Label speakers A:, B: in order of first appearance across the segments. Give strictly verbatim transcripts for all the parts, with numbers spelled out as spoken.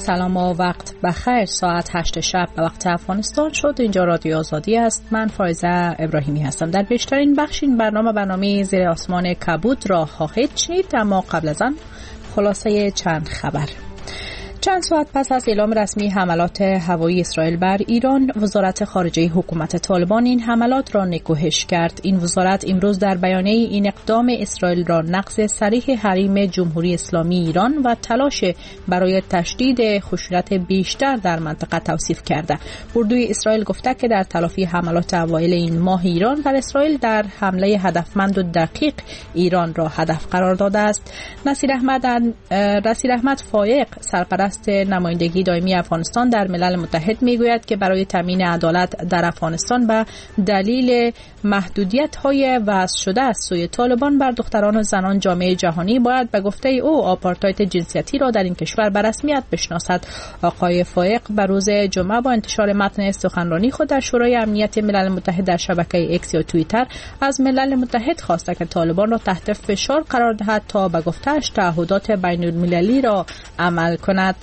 A: سلام و وقت بخیر. ساعت هشت شب به وقت افغانستان شد. اینجا رادیو آزادی است. من فایزه ابراهیمی هستم. در بیشترین بخش این برنامه برنامه زیر آسمان کبود را خواهید شنید، اما قبل از آن خلاصه چند خبر. چند ساعت پس از اعلام رسمی حملات هوایی اسرائیل بر ایران، وزارت خارجه حکومت طالبان این حملات را نکوهش کرد. این وزارت امروز در بیانیه این اقدام اسرائیل را نقض صریح حریم جمهوری اسلامی ایران و تلاش برای تشدید خشونت بیشتر در منطقه توصیف کرده. اردوی اسرائیل گفته که در تلافی حملات اوایل این ماه ایران بر اسرائیل در حمله هدفمند و دقیق ایران را هدف قرار داده است. نصیر احمد نصیر احمد فایق، سرپرست نمایندگی دائمی افغانستان در ملل متحد، میگوید که برای تامین عدالت در افغانستان به دلیل محدودیت‌های وضع شده از سوی طالبان بر دختران و زنان، جامعه جهانی باید به گفته او آپارتاید جنسیتی را در این کشور به رسمیت بشناسد. آقای فایق به روز جمعه با انتشار متن سخنرانی خود در شورای امنیت ملل متحد در شبکه ایکس یا توییتر از ملل متحد خواسته که طالبان را تحت فشار قرار دهد تا به گفته‌اش تعهدات بین‌المللی را عمل کند.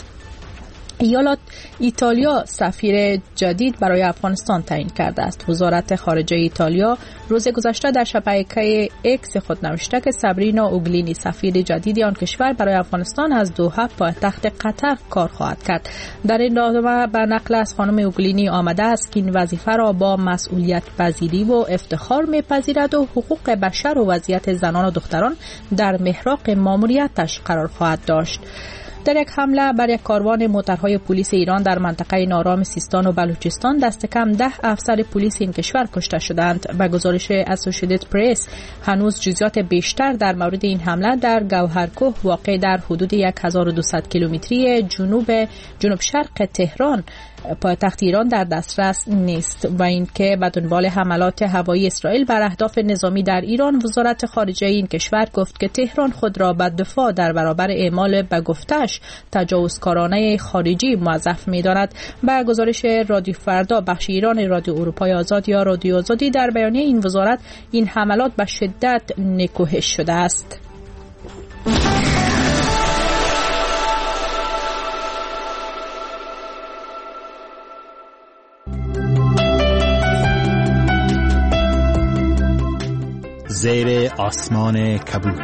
A: ایالات ایتالیا سفیر جدید برای افغانستان تعیین کرده است. وزارت خارجه ایتالیا روز گذشته در شبکه ایکس خود نوشته که سابرینا اوگلینی سفیر جدید آن کشور برای افغانستان از دوحه پایتخت قطر کار خواهد کرد. در این نامه به نقل از خانم اوگلینی آمده است که این وظیفه را با مسئولیت پذیری و افتخار می‌پذیرد و حقوق بشر و وضعیت زنان و دختران در محراق ماموریتش قرار خواهد داشت. در یک حمله بر یک کاروان موترهای پلیس ایران در منطقه نارام سیستان و بلوچستان دست کم ده افسر پلیس این کشور کشته شدند. به گزارش اسوسییتد پرس هنوز جزئیات بیشتر در مورد این حمله در گوهرکوه واقع در حدود هزار و دویست کیلومتری جنوب جنوب شرق تهران پایتخت ایران در دسترس نیست و اینکه به دنبال حملات هوایی اسرائیل بر اهداف نظامی در ایران، وزارت خارجه این کشور گفت که تهران خود را به دفاع در برابر اعمال به گفتش تجاوزکارانه خارجی موظف می‌داند. به گزارش رادیو فردا بخش ایران رادیو اروپای آزاد یا رادیو آزادی در بیانیه این وزارت این حملات به شدت نکوهش شده است.
B: زیر آسمان کبود.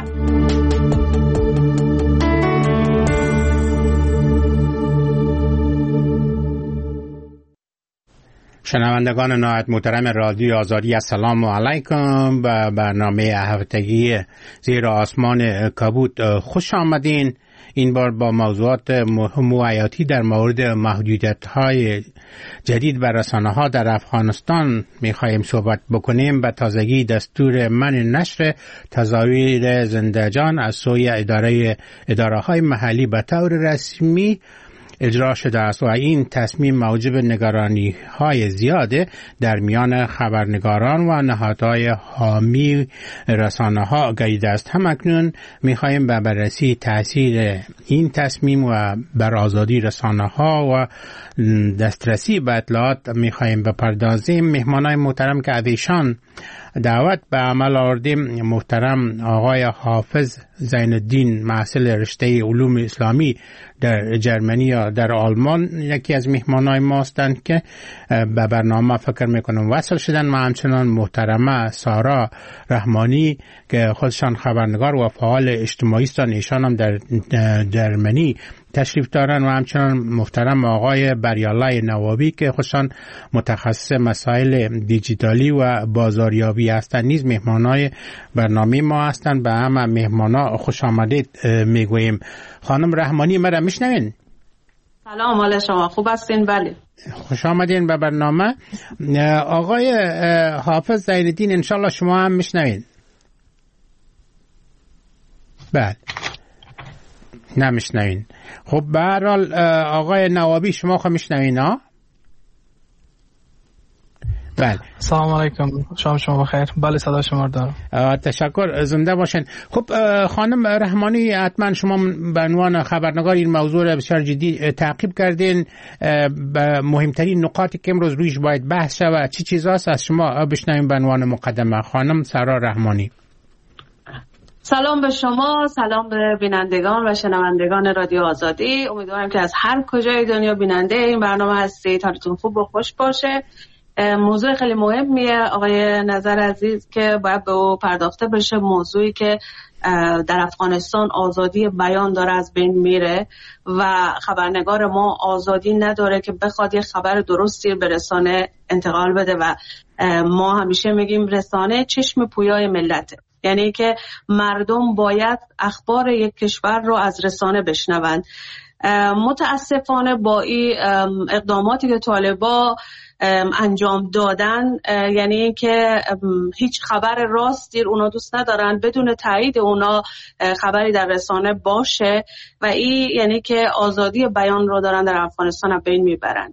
C: شنوندگان نهایت محترم رادیو آزادی، السلام علیکم. به برنامه هفتگی زیر آسمان کبود خوش آمدین. این بار با موضوعات مهم و حیاتی در مورد محدودیت‌های جدید بر رسانه‌ها در افغانستان می‌خواهیم صحبت بکنیم. به تازگی دستور منع نشر تصاویر زنده‌جان از سوی اداره اداره‌های محلی به طور رسمی اجرا شده است و این تصمیم موجب نگرانی های زیاده در میان خبرنگاران و نهادهای حامی رسانه ها گردیده است. همکنون میخواهیم به بررسی تاثیر این تصمیم و بر آزادی رسانه ها و دسترسی به اطلاعات میخواهیم بپردازیم. مهمانای محترم که ازشان دعوت به عمل آوردیم، محترم آقای حافظ زین الدین، محصل رشته علوم اسلامی در جرمنی یا در آلمان، یکی از مهمانای ما هستند که به برنامه فکر میکنم وصل شدن. و همچنان محترمه سارا رحمانی که خودشان خبرنگار و فعال اجتماعی هستند، ایشان هم در جرمنی تشریف دارن. و همچنان محترم آقای بریالله نوابی که خودشان متخصص مسائل دیجیتالی و بازاریابی هستند، نیز مهمانای برنامه ما هستند. به همه مهمانا خوش آمدید میگوییم. خانم رحمانی مرا میشنوین؟
D: سلام، حال شما خوب هستین؟ بله،
C: خوش آمدین به برنامه. آقای حافظ زین الدین انشالله شما هم میشنوین؟ بله، نمیشنوین. خب به هر حال آقای نوابی شما خب میشنوین ها؟ بله.
E: سلام علیکم، شام شما بخیر. بله صدا شما رو دارم.
C: تشکر، زنده باشین. خب خانم رحمانی، حتما شما به عنوان خبرنگار این موضوع را بسیار جدی تعقیب کردین. به مهمترین نقاطی که امروز رویش باید بحث شود چی چیزاست از شما بشنویم به عنوان مقدمه. خانم سارا رحمانی.
D: سلام به شما، سلام به بینندگان و شنوندگان رادیو آزادی. امیدوارم که از هر کجای دنیا بیننده این برنامه هستید حالتون خوب و خوش باشه. موضوع خیلی مهمیه آقای نظر عزیز که باید به او پرداخته بشه، موضوعی که در افغانستان آزادی بیان داره از بین میره و خبرنگار ما آزادی نداره که بخواد یه خبر درستی به رسانه انتقال بده و ما همیشه میگیم رسانه چشم پویای ملته، یعنی که مردم باید اخبار یک کشور رو از رسانه بشنوند. متاسفانه با این اقداماتی که طالبا انجام دادن، یعنی که هیچ خبر راستی اونا دوست ندارن، بدون تایید اونا خبری در رسانه باشه و این یعنی که آزادی بیان رو دارن در افغانستان از بین میبرن.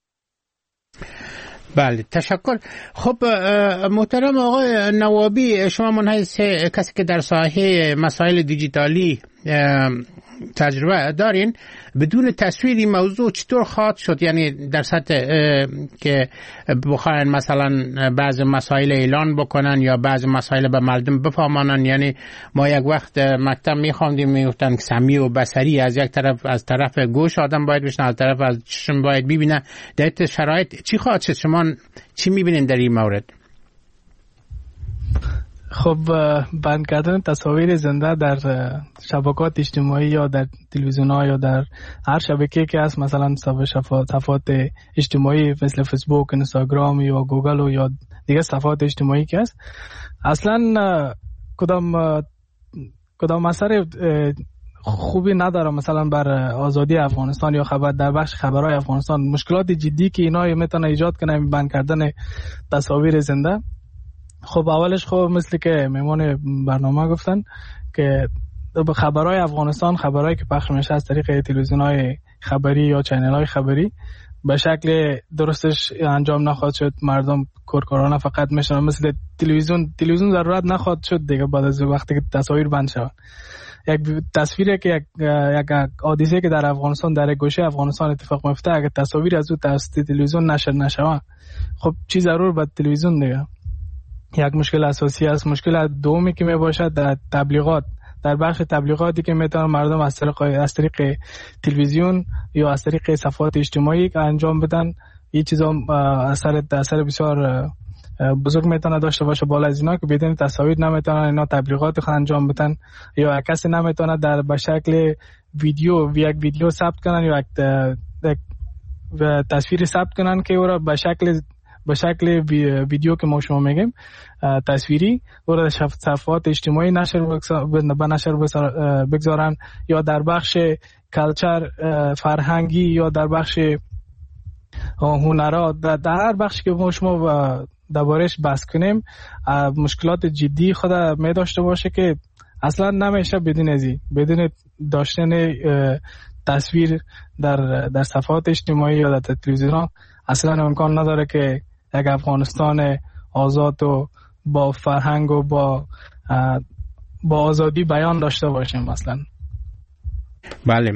C: بله تشکر. خب محترم آقای نوابی، شما منحیث کسی که در ساحه مسائل دیجیتالی تجربه دارین، بدون تصویری موضوع چطور خواهد شد؟ یعنی در سطح که بخواین مثلا بعض مسائل اعلان بکنن یا بعض مسائل به مردم بفهمانن، یعنی ما یک وقت مکتب میخواندیم میگفتن که سمیع و بصری، از یک طرف از طرف گوش آدم باید بشنه، از طرف از چشم باید ببینه. در این شرایط چی خواهد شد؟ شما چی میبینین در این مورد؟
E: خب بند کردن تصاویر زنده در شبکات اجتماعی یا در تلویزیون ها یا در هر شبکه که هست، مثلا صفحات اجتماعی مثل فیسبوک، اینستاگرام یا گوگل و یا دیگه صفحات اجتماعی که هست، اصلا کدام کدام اثر خوبی نداره مثلا بر آزادی افغانستان یا خبر در بخش خبرهای افغانستان. مشکلات جدی که اینا میتونه ایجاد کنه بند کردن تصاویر زنده. خب اولش خب مثل که میمون برنامه گفتن که خبرهای افغانستان، خبرهایی که پخش میشه از طریق تلویزیون‌های خبری یا چینل‌های خبری به شکل درستش انجام نخواهد شد. مردم کورکورانه فقط میشن مثل تلویزیون تلویزیون ضرورت نخواهد شد دیگه بعد از وقتی که تصاویر بند شود. یک تصویری که یک یک حادثه که در افغانستان در گوشه افغانستان اتفاق میفته، اگه تصاویر از او توسط تلویزیون نشر نشود، خب چی ضرور به تلویزیون دیگه. یک مشکل اساسی است. مشکل دومی که می باشد در تبلیغات، در بخش تبلیغاتی که میتونن مردم از طریق از طریق تلویزیون یا از طریق صفحات اجتماعی که انجام بدن، این چیزا اثر اثر بسیار بزرگ میتونه داشته باشه بالا از اینا که بدون تصاویر نمیتونن اینا تبلیغات خود انجام بدن یا کسی نمیتونه در به شکل ویدیو یک ویدیو ثبت کنن یا یک تصویر ثبت کنن که او را به شکل به شکل ویدیو که ما شما میگیم تصویری او را در صفحات اجتماعی نشر به نشر بگذارن یا در بخش کلچر فرهنگی یا در بخش هنرات، در هر بخشی که ما شما دربارش بحث کنیم مشکلات جدی خود می داشته باشه که اصلا نمیشه بدون ازی بدون داشتن تصویر در در صفحات اجتماعی یا در تلویزیون اصلا امکان نداره که یک افغانستان آزاد و با فرهنگ و با با آزادی بیان داشته باشیم مثلا.
C: بله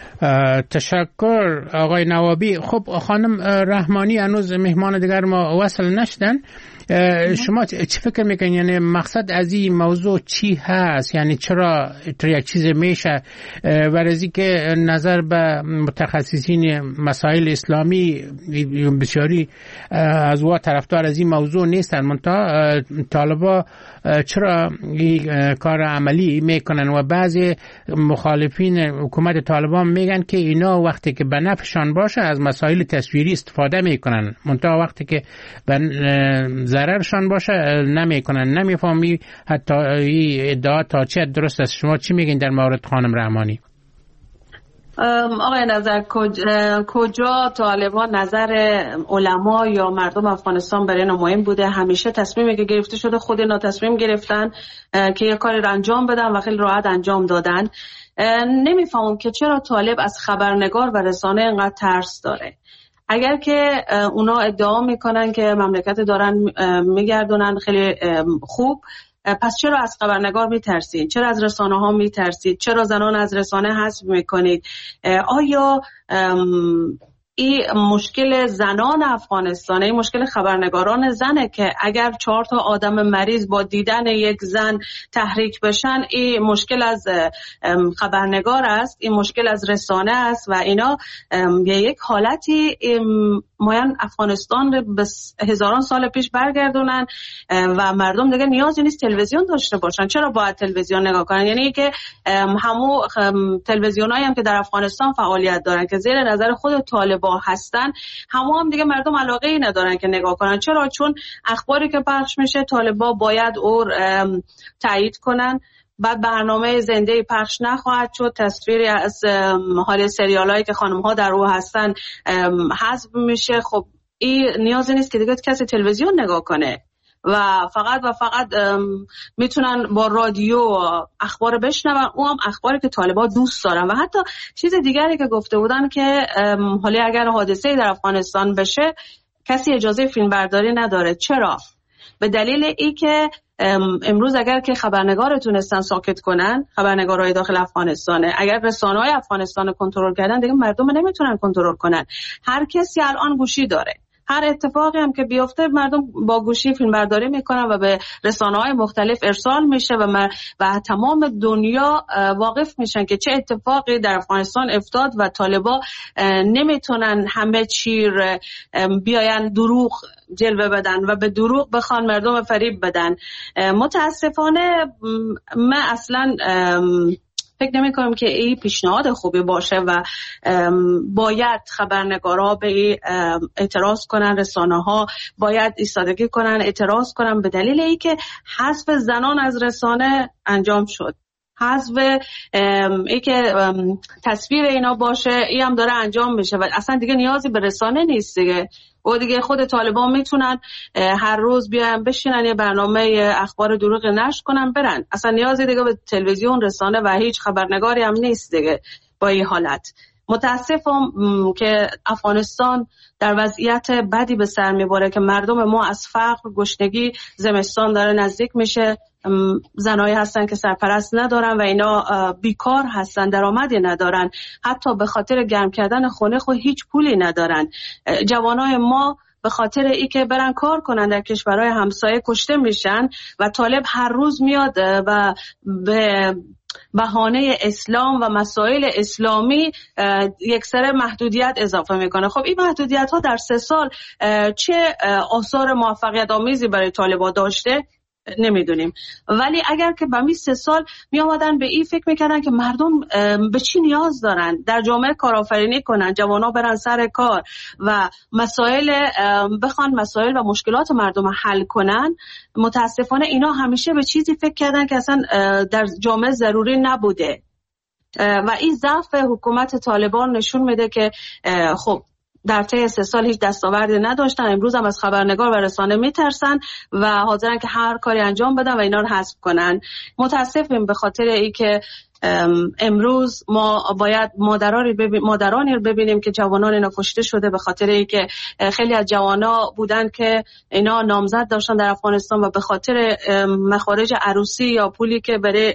C: تشکر آقای نوابی. خب خانم رحمانی هنوز مهمان دیگر ما وصل نشدن. شما چی فکر میکنین؟ یعنی مقصد از این موضوع چی هست؟ یعنی چرا یک چیز میشه ورزی که نظر به متخصصین مسائل اسلامی بسیاری از وا طرفدار از این موضوع نیستن، منتها طالبا چرا این کار عملی میکنن و بعضی مخالفین حکومت طالبان میگن که اینا وقتی که به نفعشان باشه از مسائل تصویری استفاده میکنن، منتها وقتی که به ضررشان باشه نمیکنن. نمیفهمی حتی این ادعا تا چه درست است. شما چی میگین در مورد خانم رحمانی؟
D: آقای نظر کجا, کجا طالبان نظر علما یا مردم افغانستان برای اینا مهم بوده؟ همیشه تصمیمی که گرفته شده خود اینا تصمیم گرفتن که یه کاری رو انجام بدن و خیلی راحت انجام دادن. نمیفهمم که چرا طالب از خبرنگار و رسانه اینقدر ترس داره. اگر که اونا ادعا میکنن که مملکت دارن میگردونن خیلی خوب، پس چرا از خبرنگار میترسید؟ چرا از رسانه ها میترسید؟ چرا زنان از رسانه حذف میکنید؟ آیا این مشکل زنان افغانستان، این مشکل خبرنگاران زنه که اگر چهار تا آدم مریض با دیدن یک زن تحریک بشن، این مشکل از خبرنگار است، این مشکل از رسانه است و اینا یک حالتی مایان افغانستان رو به هزاران سال پیش برگردونن و مردم دیگه نیازی نیست تلویزیون داشته باشن. چرا باید تلویزیون نگاه کنن؟ یعنی که همو تلویزیونایی هم که در افغانستان فعالیت دارن که زیر نظر خود طالبان هستن، همو هم دیگه مردم علاقه ای ندارن که نگاه کنن. چرا؟ چون اخباری که پخش میشه طالبان باید اور تایید کنن، بعد برنامه زنده پخش نخواهد شد، تصویری از حال سریالایی که خانم ها در او هستن حذف میشه. خب این نیازی نیست که دیگه کسی تلویزیون نگاه کنه و فقط و فقط میتونن با رادیو اخبار بشنون، او هم اخباری که طالبان دوست دارن. و حتی چیز دیگری که گفته بودن که حالا اگر حادثه‌ای در افغانستان بشه کسی اجازه فیلم برداری نداره. چرا؟ به دلیل ای که امروز اگر که خبرنگار تونستن ساکت کنن، خبرنگارای داخل افغانستانه، اگر رسانه‌های افغانستان کنترل کردن، دیگه مردم نمیتونن کنترل کنن. هر کسی الان گوشی داره، هر اتفاقی هم که بیفته مردم با گوشی فیلم برداری میکنن و به رسانه‌های مختلف ارسال میشه و و تمام دنیا واقف میشن که چه اتفاقی در افغانستان افتاد و طالبان نمیتونن همه چی بیاین دروغ جلوه بدن و به دروغ بخوان مردم فریب بدن. متاسفانه من اصلا فکر نمی کنم که این پیشنهاد خوبی باشه و باید خبرنگارها به اعتراض کنن، رسانه ها باید ایستادگی کنن، اعتراض کنن، به دلیل ای که حذف زنان از رسانه انجام شد. حذف ای که تصویر اینا باشه ای هم داره انجام میشه و اصلا دیگه نیازی به رسانه نیست دیگه. و دیگه خود طالبان میتونن هر روز بیان بشینن یه برنامه اخبار دروغ نشر کنن برن. اصلا نیازی دیگه به تلویزیون، رسانه و هیچ خبرنگاری هم نیست دیگه با این حالت. متاسفم که افغانستان در وضعیت بدی به سر میبره که مردم ما از فقر، گشنگی، زمستان داره نزدیک میشه. زنایی هستن که سرپرست ندارن و اینا بیکار هستن، درآمدی ندارن، حتی به خاطر گرم کردن خونه خود هیچ پولی ندارن. جوانای ما به خاطر ای که برن کار کنن در کشورهای همسایه کشته میشن و طالب هر روز میاد و به بهانه اسلام و مسائل اسلامی یک سر محدودیت اضافه میکنه. خب این محدودیت ها در سه سال چه آثار موفقیت آمیزی برای طالبان داشته نمیدونیم، ولی اگر که به می سه سال می آمدن به این فکر میکردن که مردم به چی نیاز دارن، در جامعه کارآفرینی کنن، جوانا برن سر کار و مسائل بخوان مسائل و مشکلات مردم حل کنن، متاسفانه اینا همیشه به چیزی فکر کردن که اصلا در جامعه ضروری نبوده و این ضعف حکومت طالبان نشون میده که خب در طی سه سال هیچ دستاوردی نداشتن. امروز هم از خبرنگار و رسانه میترسن و حاضرن که هر کاری انجام بدن و اینا رو حذف کنن. متاسفیم به خاطر ای که امروز ما باید مادرانی ببین مادرانی رو ببینیم که جوانان اینا کشته شده به خاطر ای که خیلی از جوانا بودن که اینا نامزد داشتن در افغانستان و به خاطر مخارج عروسی یا پولی که برای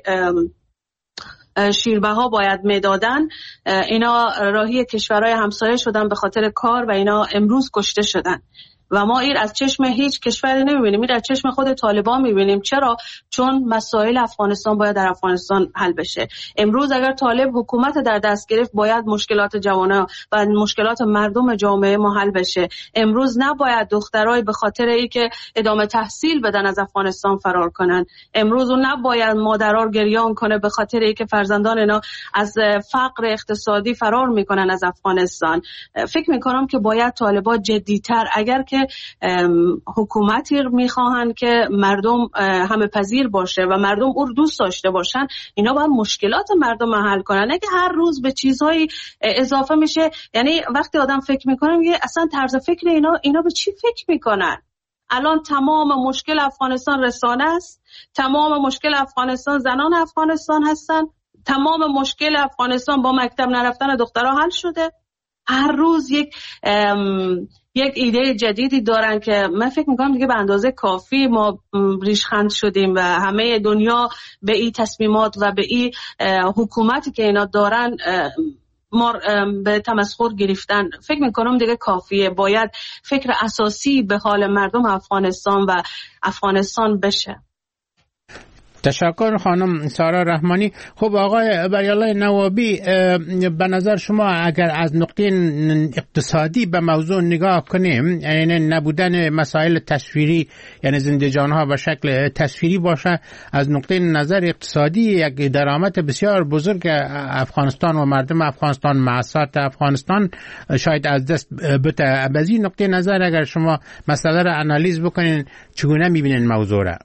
D: شیربه ها باید میدادن، اینا راهی کشورهای همسایه شدن به خاطر کار و اینا امروز کشته شدن و ما این از چشم هیچ کشوری نمیبینیم، این از چشم خود طالبان میبینیم. چرا؟ چون مسائل افغانستان باید در افغانستان حل بشه. امروز اگر طالب حکومت در دست گرفت باید مشکلات جوانا و مشکلات مردم جامعه ما حل بشه. امروز نباید دخترای به خاطر ای که ادامه تحصیل بدن از افغانستان فرار کنن. امروز اون نباید مادرها گریان کنه به خاطر ای که فرزندان اینا از فقر اقتصادی فرار میکنن از افغانستان. فکر میکنم که باید طالبان جدی‌تر، اگر که حکومتی میخواهن که مردم همه پذیر باشه و مردم او دوست داشته باشن، اینا باید مشکلات مردم حل کنن، نه که هر روز به چیزهای اضافه میشه. یعنی وقتی آدم فکر میکنه میگه اصلا طرز فکر اینا اینا به چی فکر میکنن؟ الان تمام مشکل افغانستان رسانه است، تمام مشکل افغانستان زنان افغانستان هستن، تمام مشکل افغانستان با مکتب نرفتن دخترها حل شده. هر روز یک یک ایده جدیدی دارن که من فکر میکنم دیگه به اندازه کافی ما ریشخند شدیم و همه دنیا به این تصمیمات و به این حکومتی که اینا دارن ما به تمسخر گرفتن فکر میکنم دیگه کافیه. باید فکر اساسی به حال مردم افغانستان و افغانستان بشه.
C: تشکر خانم سارا رحمانی. خب آقای بریالله نوابی، به نظر شما اگر از نقطه اقتصادی به موضوع نگاه کنیم، یعنی نبودن مسائل تصویری، یعنی زنده جانها به شکل تصویری باشه، از نقطه نظر اقتصادی یک درآمد بسیار بزرگ افغانستان و مردم افغانستان، معاشات افغانستان شاید از دست بته. از این نقطه نظر اگر شما مسئله را آنالیز بکنین، چگونه میبینین موضوع را؟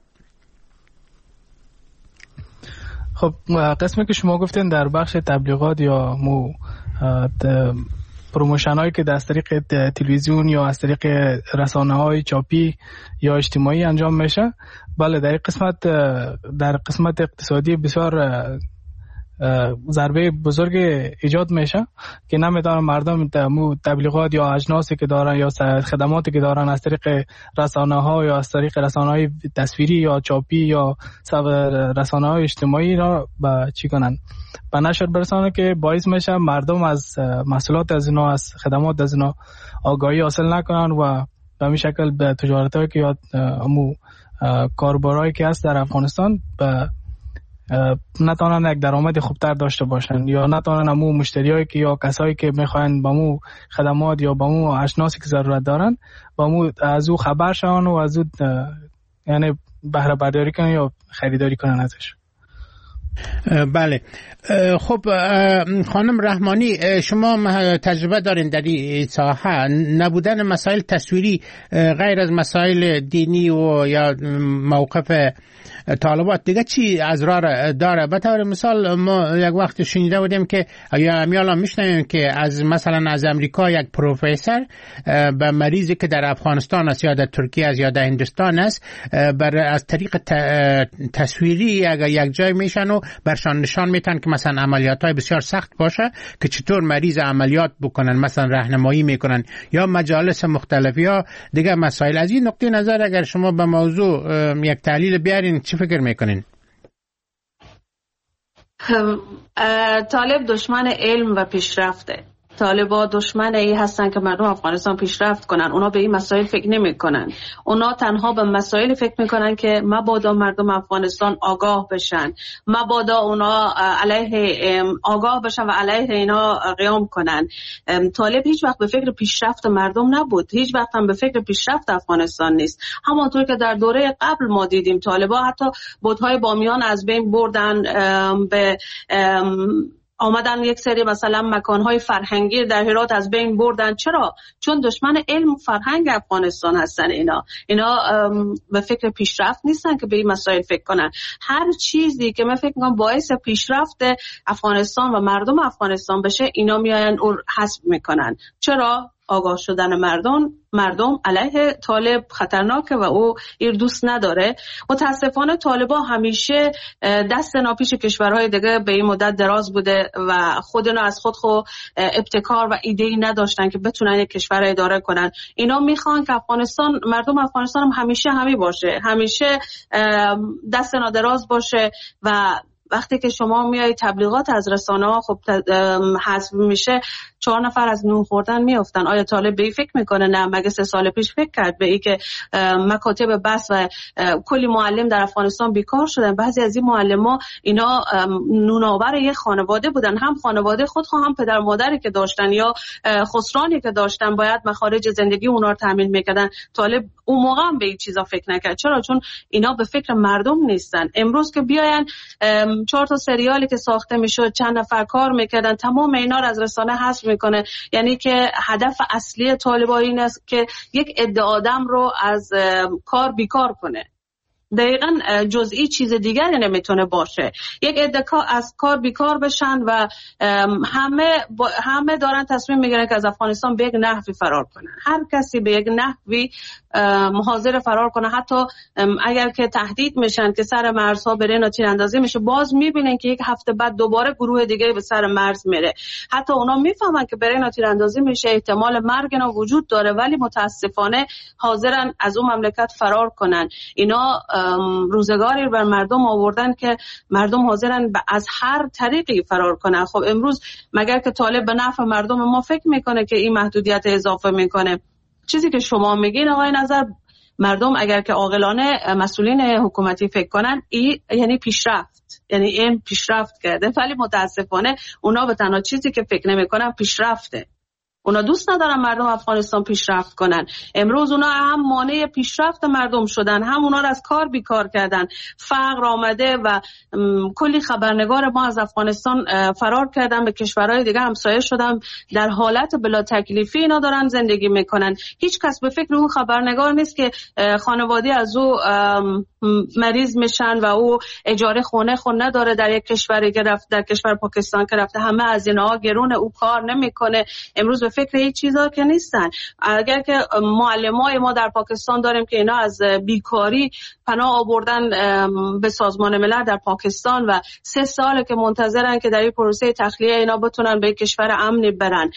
E: خب قسمی که شما گفتین در بخش تبلیغات یا مو پروموشن هایی که از طریق تلویزیون یا از طریق رسانه های چاپی یا اجتماعی انجام میشه، بله در قسمت در قسمت اقتصادی بسیار ضربه بزرگ ایجاد میشه که نمیتونن مردم تبلیغات یا اجناسی که دارن یا خدماتی که دارن از طریق رسانه ها یا از طریق رسانه های تصویری یا چاپی یا رسانه های اجتماعی را به چی کنن به نشر برسانه، که باعث میشه مردم از محصولات از اینا، از خدمات از اینا آگاهی حاصل نکنن و به این شکل به تجارت هایی که یا امو کاربارایی که هست در افغانستان به نتونن یک درآمد خوبتر داشته باشن، یا نتونن امو مشتریایی که یا کسایی که میخواین با مو خدمات یا با مو اشناسی که ضرورت دارن با مو از او خبر شون و از او یعنی بهره برداری کنن یا خریداری کنن ازش.
C: بله. خب خانم رحمانی، شما تجربه دارین در این ساحه. نبودن مسائل تصویری غیر از مسائل دینی و یا موقف طالبات دیگه چی از راه داره؟ به طور مثال ما یک وقت شنیده بودیم که یا امیالا میشنویم که از مثلا از امریکا یک پروفسور به مریضی که در افغانستان است یا در ترکیه است یا در هندوستان است بر از طریق تصویری اگر یک جای میشن و برشان نشان میتن که مثلا عملیات های بسیار سخت باشه که چطور مریض عملیات بکنن، مثلا راهنمایی میکنن یا مجالس مختلف یا دیگه مسائل. از این نقطه نظر اگر شما به موضوع یک تحلیل بیارین چی فکر میکنین؟
D: طالب دشمن علم و پیشرفته. طالبا دشمن ای هستن که مردم افغانستان پیشرفت کنن. اونا به این مسائل فکر نمی کنن. اونا تنها به مسائل فکر میکنن که مبادا مردم افغانستان آگاه بشن، مبادا اونا علیه آگاه بشن و علیه اینا قیام کنن. طالب هیچ وقت به فکر پیشرفت مردم نبود، هیچ وقت هم به فکر پیشرفت افغانستان نیست. همانطور که در دوره قبل ما دیدیم طالبا حتی بودهای بامیان از بین بردن، به آمدن یک سری مثلا مکانهای فرهنگی در هرات از بین بردن. چرا؟ چون دشمن علم و فرهنگ افغانستان هستن. اینا اینا به فکر پیشرفت نیستن که به این مسائل فکر کنن. هر چیزی که من فکر میکنم باعث پیشرفت افغانستان و مردم افغانستان بشه اینا میاین اون حسب میکنن. چرا؟ آگاه شدن مردم مردم علیه طالب خطرناکه و او ایر دوست نداره. متاسفانه طالبا همیشه دست ناپیش کشورهای دیگه به این مدت دراز بوده و خودنا از خود خود ابتکار و ایده‌ای نداشتن که بتونن یک کشور اداره کنن. اینا میخوان که افغانستان، مردم افغانستان هم همیشه همی باشه، همیشه دست نادراز باشه و وقتی که شما میای تبلیغات از رسانه ها خب حذف میشه، چهار نفر از نون خوردن میافتن. آیا طالب به این فکر میکنه؟ نه. مگه سه سال پیش فکر کرد به این که مکاتب بس و کلی معلم در افغانستان بیکار شدن؟ بعضی از این معلما اینا نونآور یک خانواده بودن، هم خانواده خود هم پدر مادری که داشتن یا خسرانی که داشتن باید مخارج زندگی اونا رو تامین میکردن. طالب اون موقع هم به این چیزا فکر نکرد. چرا؟ چون اینا به فکر مردم نیستن. امروز که بیاین چهار تا سریالی که ساخته میشد چند نفر کار میکردن، تمام اینا رو از رسانه حذف میکنه. یعنی که هدف اصلی طالبان این است که یک عده آدم رو از کار بیکار کنه. دقیقاً جزئی چیز دیگری نمیتونه باشه. یک عده از کار بیکار بشن و همه همه دارن تصمیم میگیرن که از افغانستان به یک نحوی فرار کنن. هر کسی به یک نحوی حاضر فرار کنه، حتی اگر که تهدید میشن که سر مرزها بره تیراندازی میشه، باز میبینن که یک هفته بعد دوباره گروه دیگه به سر مرز میره. حتی اونا میفهمن که بره تیراندازی میشه، احتمال مرگ اینا وجود داره، ولی متاسفانه حاضرن از اون مملکت فرار کنن. اینا روزگاری بر مردم آوردن که مردم حاضرن از هر طریقی فرار کنن. خب امروز مگر که طالب به نفع مردم ما فکر میکنه که این محدودیت اضافه میکنه؟ چیزی که شما میگین آقای نظر، مردم اگر که عاقلانه مسئولین حکومتی فکر کنن این یعنی پیشرفت، یعنی این پیشرفت کرده، ولی متاسفانه اونا به تنها چیزی که فکر نمیکنن پیشرفته. اونا دوست ندارن مردم افغانستان پیشرفت کنن. امروز اونا هم مانع پیشرفت مردم شدن، هم اونا رو از کار بیکار کردن. فقر آمده و کلی خبرنگار ما از افغانستان فرار کردن به کشورهای دیگه همسایه شدن، در حالت بلا تکلیفی اینا دارن زندگی میکنن. هیچ کس به فکر اون خبرنگار نیست که خانواده از او مریض میشن و او اجاره خونه خونه نداره در یک کشوری که رفت، در کشور پاکستان که رفته همه از اینها گرونه، او کار نمیکنه. امروز به فکر هیچ چیزا که نیستن. اگر که معلمای ما در پاکستان داریم که اینا از بیکاری پناه آوردن به سازمان ملل در پاکستان و سه ساله که منتظرن که در این پروسه تخلیه اینا بتونن به کشور امنی برن.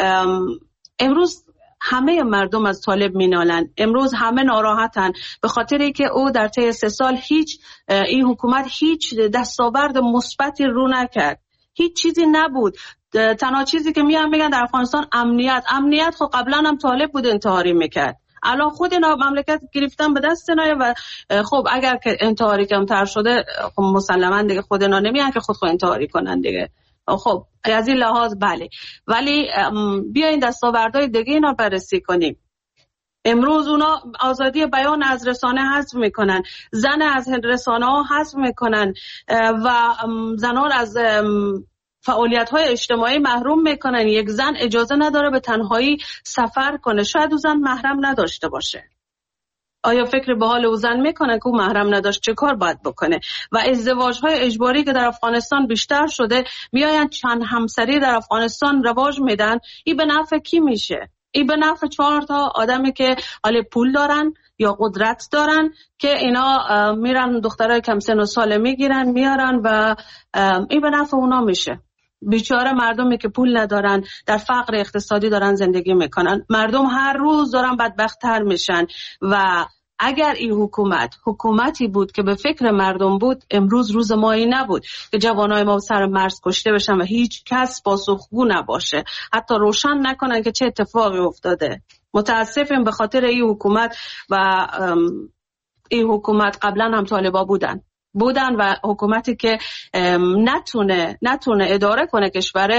D: امروز همه مردم از طالب مینالن، امروز همه ناراحتن به خاطر اینکه او در طی سه سال هیچ این حکومت هیچ دستاورد مثبتی رو نکرد، هیچ چیزی نبود. تنها چیزی که میان میگن در افغانستان امنیت، امنیت خب قبلا هم طالب بود انتحاری میکرد، الان خود اینا مملکت گرفتن به دست اینا و خب اگر که انتحاری کمتر شده خب مسلما دیگه خود اینا نمیان که خود خود انتحاری کنن دیگه. خب از این لحاظ بله، ولی بیاین دستاوردهای دیگه اینا بررسی کنیم. امروز اونا آزادی بیان از رسانه حذف میکنن، زن از رسانه ها حذف میکنن و زنان از فعالیت‌های اجتماعی محروم میکنن. یک زن اجازه نداره به تنهایی سفر کنه، شاید او زن محرم نداشته باشه. آیا فکر به حال او زن میکنه که او محرم نداشت چه کار باید بکنه؟ و ازدواج‌های اجباری که در افغانستان بیشتر شده، میآیند چند همسری در افغانستان رواج میدن. این به نفع کی میشه؟ این به نفع چهار تا آدمی که حالا پول دارن یا قدرت دارن که اینا میرن دخترای کم سن و ساله میگیرن میارن و این به نفع اونا میشه. بیچاره مردمی که پول ندارن در فقر اقتصادی دارن زندگی میکنن. مردم هر روز دارن بدبخت‌تر میشن و اگر این حکومت حکومتی بود که به فکر مردم بود، امروز روز ما این نبود که جوانای ما سر مرز کشته بشن و هیچ کس پاسخگو نباشه، حتی روشن نکنن که چه اتفاقی افتاده. متاسفم به خاطر این حکومت و این حکومت قبلا هم طالبا بودن بودن و حکومتی که نتونه نتونه اداره کنه کشور،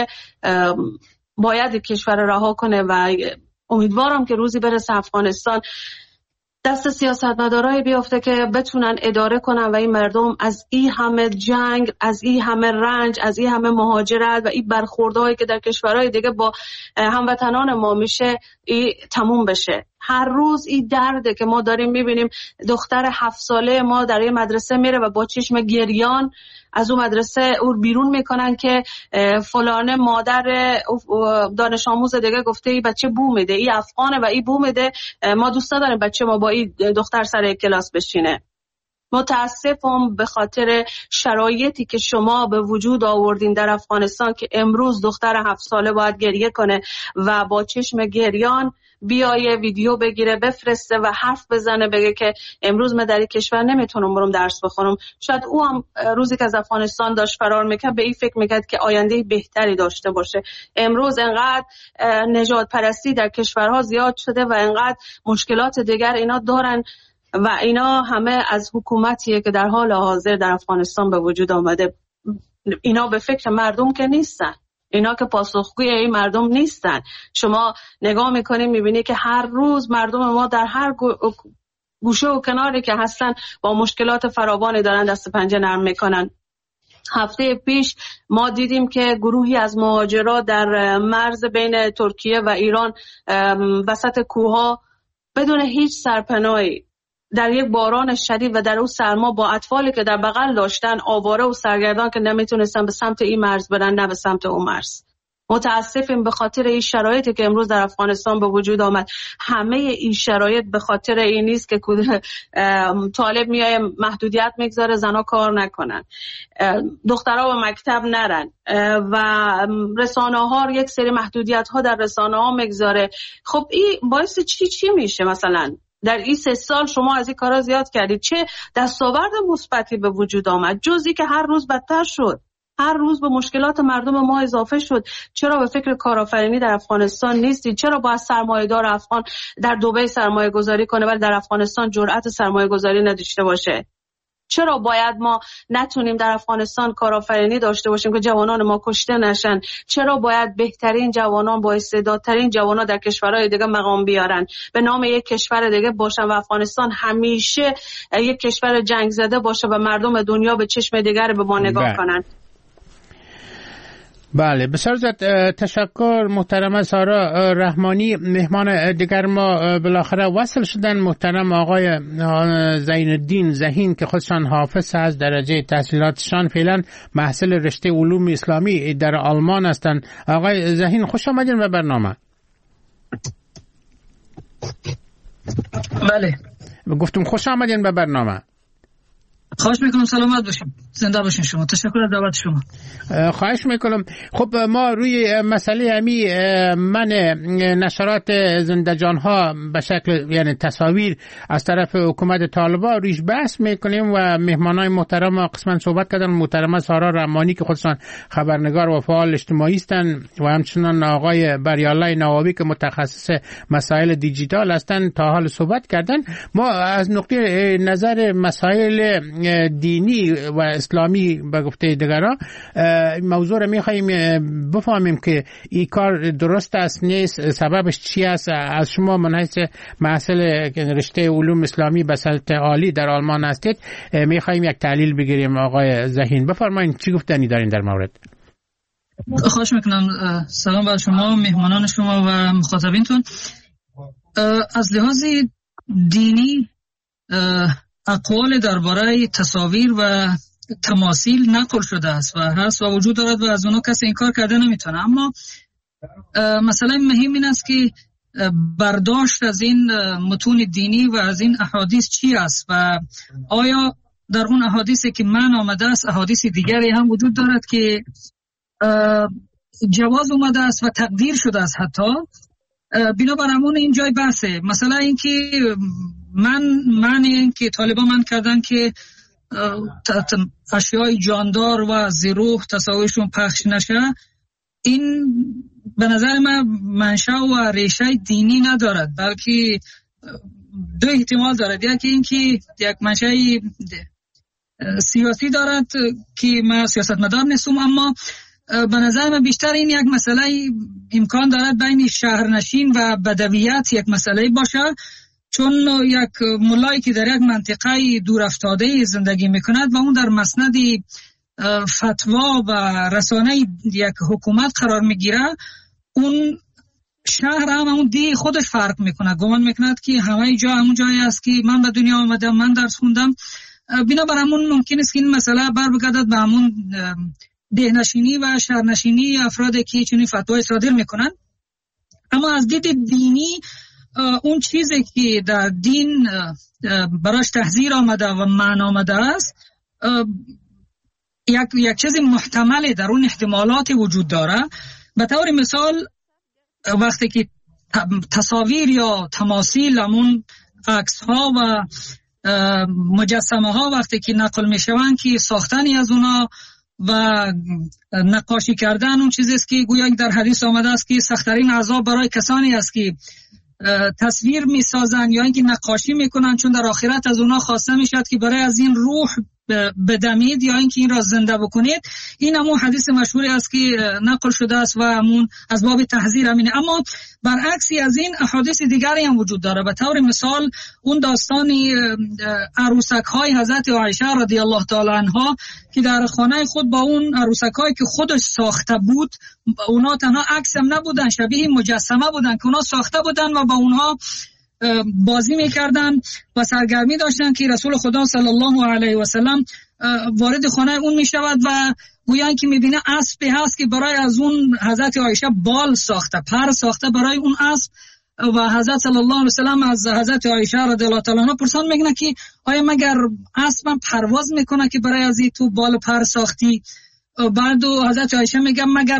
D: باید کشور رها کنه و امیدوارم که روزی برسه افغانستان دست سیاستمدارای بیافته که بتونن اداره کنن و این مردم از این همه جنگ، از این همه رنج، از این همه مهاجرت و این برخوردهایی که در کشورهای دیگه با هموطنان ما میشه این تموم بشه. هر روز این درده که ما داریم میبینیم. دختر هفت ساله ما در یه مدرسه میره و با چشم گریان از اون مدرسه او بیرون میکنن که فلانه مادر دانش آموز دیگه گفته این بچه بو میده، این افغانه و این بو میده، ما دوست نداریم بچه ما با این دختر سر کلاس بشینه. متاسفم به خاطر شرایطی که شما به وجود آوردین در افغانستان که امروز دختر هفت ساله باید گریه کنه و با چشم گریان بیایه ویدیو بگیره بفرسته و حرف بزنه بگه که امروز من در این کشور نمیتونم برم درس بخونم. شاید او هم روزی که از افغانستان داشت فرار میکرد به این فکر میکرد که آینده بهتری داشته باشه. امروز انقدر نژاد پرستی در کشورها زیاد شده و انقدر مشکلات دیگر اینا دارن و اینا همه از حکومتیه که در حال حاضر در افغانستان به وجود آمده. اینا به فکر مردم که نیستن، اینا که پاسخگوی این مردم نیستن. شما نگاه میکنید میبینید که هر روز مردم ما در هر گوشه و کناری که هستن با مشکلات فراوانی دارن دست پنجه نرم میکنن. هفته پیش ما دیدیم که گروهی از مهاجرا در مرز بین ترکیه و ایران وسط کوهها بدون هیچ سرپناهی در یک باران شدید و در اون سرما با اطفالی که در بغل داشتن آواره و سرگردان که نمیتونستن به سمت این مرز برن نه به سمت اون مرز. متاسفیم به خاطر این شرایطی که امروز در افغانستان به وجود آمد. همه این شرایط به خاطر این نیست که طالب میای محدودیت میگذاره زنا کار نکنن، دخترها به مکتب نرن و رسانه ها یک سری محدودیت ها در رسانه ها میگذاره. خب این باعث چی چی میشه؟ مثلا در این سه سال شما از این کارا زیاد کردید. چه دستاورد مثبتی به وجود آمد جز اینکه هر روز بدتر شد، هر روز به مشکلات مردم ما اضافه شد. چرا به فکر کارآفرینی در افغانستان نیستید؟ چرا باید سرمایه‌دار افغان در دبی سرمایه گذاری کنه ولی در افغانستان جرأت سرمایه گذاری نداشته باشه؟ چرا باید ما نتونیم در افغانستان کارآفرینی داشته باشیم که جوانان ما کشته نشن؟ چرا باید بهترین جوانان با استعدادترین جوانان در کشورهای دیگه مقام بیارن به نام یک کشور دیگه باشن و افغانستان همیشه یک کشور جنگ زده باشه و مردم دنیا به چشم دیگر به ما نگاه کنن؟
C: بله، بسیار زیاد تشکر محترم سارا رحمانی. مهمان دیگر ما بالاخره وصل شدن، محترم آقای زین الدین ذهین که خودشان حافظ از درجه تحصیلاتشان فعلا محصل رشته علوم اسلامی در آلمان هستند. آقای ذهین خوش آمدین به برنامه.
F: بله،
C: گفتم خوش آمدین به برنامه.
F: خواهش میکنم، سلامت باشیم، زنده باشین شما. تشکر از دعوت شما.
C: خواهش میکنم. خب ما روی مسئله همی من نشرات زنده جان ها به شکل یعنی تصاویر از طرف حکومت طالبان رویش بحث میکنیم و مهمانای محترم قسماً صحبت کردن. محترم سارا رحمانی که خودشان خبرنگار و فعال اجتماعی هستند و همچنان آقای بریالله نوابی که متخصص مسائل دیجیتال هستند تا حال صحبت کردن. ما از نقطه نظر مسائل دینی و اسلامی به گفته دیگران موضوع رو میخواییم بفهمیم که این کار درست است نیست، سببش چی است. از شما من حیث محصل رشته علوم اسلامی به سطح عالی در آلمان هستید میخواییم یک تحلیل بگیریم. آقای ذهین بفرمایید چی گفتنی دارین در مورد؟
F: خواهش میکنم. سلام بر شما، مهمانان شما و مخاطبینتون. از لحاظ دینی اقوال درباره تصاویر و تماثیل نقل شده است و هست و وجود دارد و از اونها کسی انکار کرده نمیتونه. اما مسئله مهم این است که برداشت از این متون دینی و از این احادیث چی است و آیا در اون احادیثی که من آمده است احادیث دیگری هم وجود دارد که جواز اومده است و تقدیر شده است. حتی بنابر همون این جای بحثه. مثلا این که من من این که طالبان من کردن که اشیای جاندار و زیروح تصاویرشون پخش نشه، این به نظر من منشأ و ریشه دینی ندارد، بلکه دو احتمال دارد. یکی این که یک منشأ سیاسی دارد که من سیاستمدار نیستم، اما به نظر من بیشتر این یک مسئله امکان دارد بین شهرنشین و بدویت یک مسئله باشه، چون یک ملایی که در یک منطقه دور افتاده زندگی میکند و اون در مسند فتوا و رسانه یک حکومت قرار میگیره، اون شهر هم همون دی خودش فرق میکنه. گمان میکند که همه جا همون جایی است که من به دنیا آمدم، من درس خوندم. بنابر همون ممکن است که این مسئله بر بگردد به همون دهنشینی و شهرنشینی افرادی که چنین فتوای صادر میکنن. اما از دید دینی اون چیزی که در دین براش تحذیر آمده و معنی آمده است یک یک چیز محتمله، در اون احتمالات وجود داره. به طور مثال وقتی که تصاویر یا تماثیل، همون عکس ها و مجسمه ها وقتی که نقل می شوند که ساختنی از اونا و نقاشی کردن اون چیزی است که گویا در حدیث آمده است که سخت‌ترین عذاب برای کسانی است که تصویر می سازن یا اینکه نقاشی میکنن، چون در آخرت از اونا خواسته میشد که برای از این روح بدمید یا اینکه این را زنده بکنید. این همون حدیث مشهوری است که نقل شده است و همون از باب تحذیر همینه. اما برعکسی از این احادیث دیگری هم وجود داره. به طور مثال اون داستان عروسک های حضرت عایشه رضی الله تعالی عنها که در خانه خود با اون عروسک هایی که خودش ساخته بود، اونا تنها عکس هم نبودن، شبیه مجسمه بودن که اونا ساخته بودن و با اونها بازی میکردن و سرگرمی داشتن که رسول خدا صلی الله علیه و سلم وارد خانه اون میشود و گویا که میبینه اسبی هست که برای از اون حضرت عایشه بال ساخته، پر ساخته برای اون اسب و حضرت صلی الله علیه و سلم از حضرت عایشه رضی الله تعالی عنها پرسان میکنه که آیا مگر اسبم پرواز میکنه که برای از این تو بال پر ساختی؟ بعد حضرت عایشه میگه مگر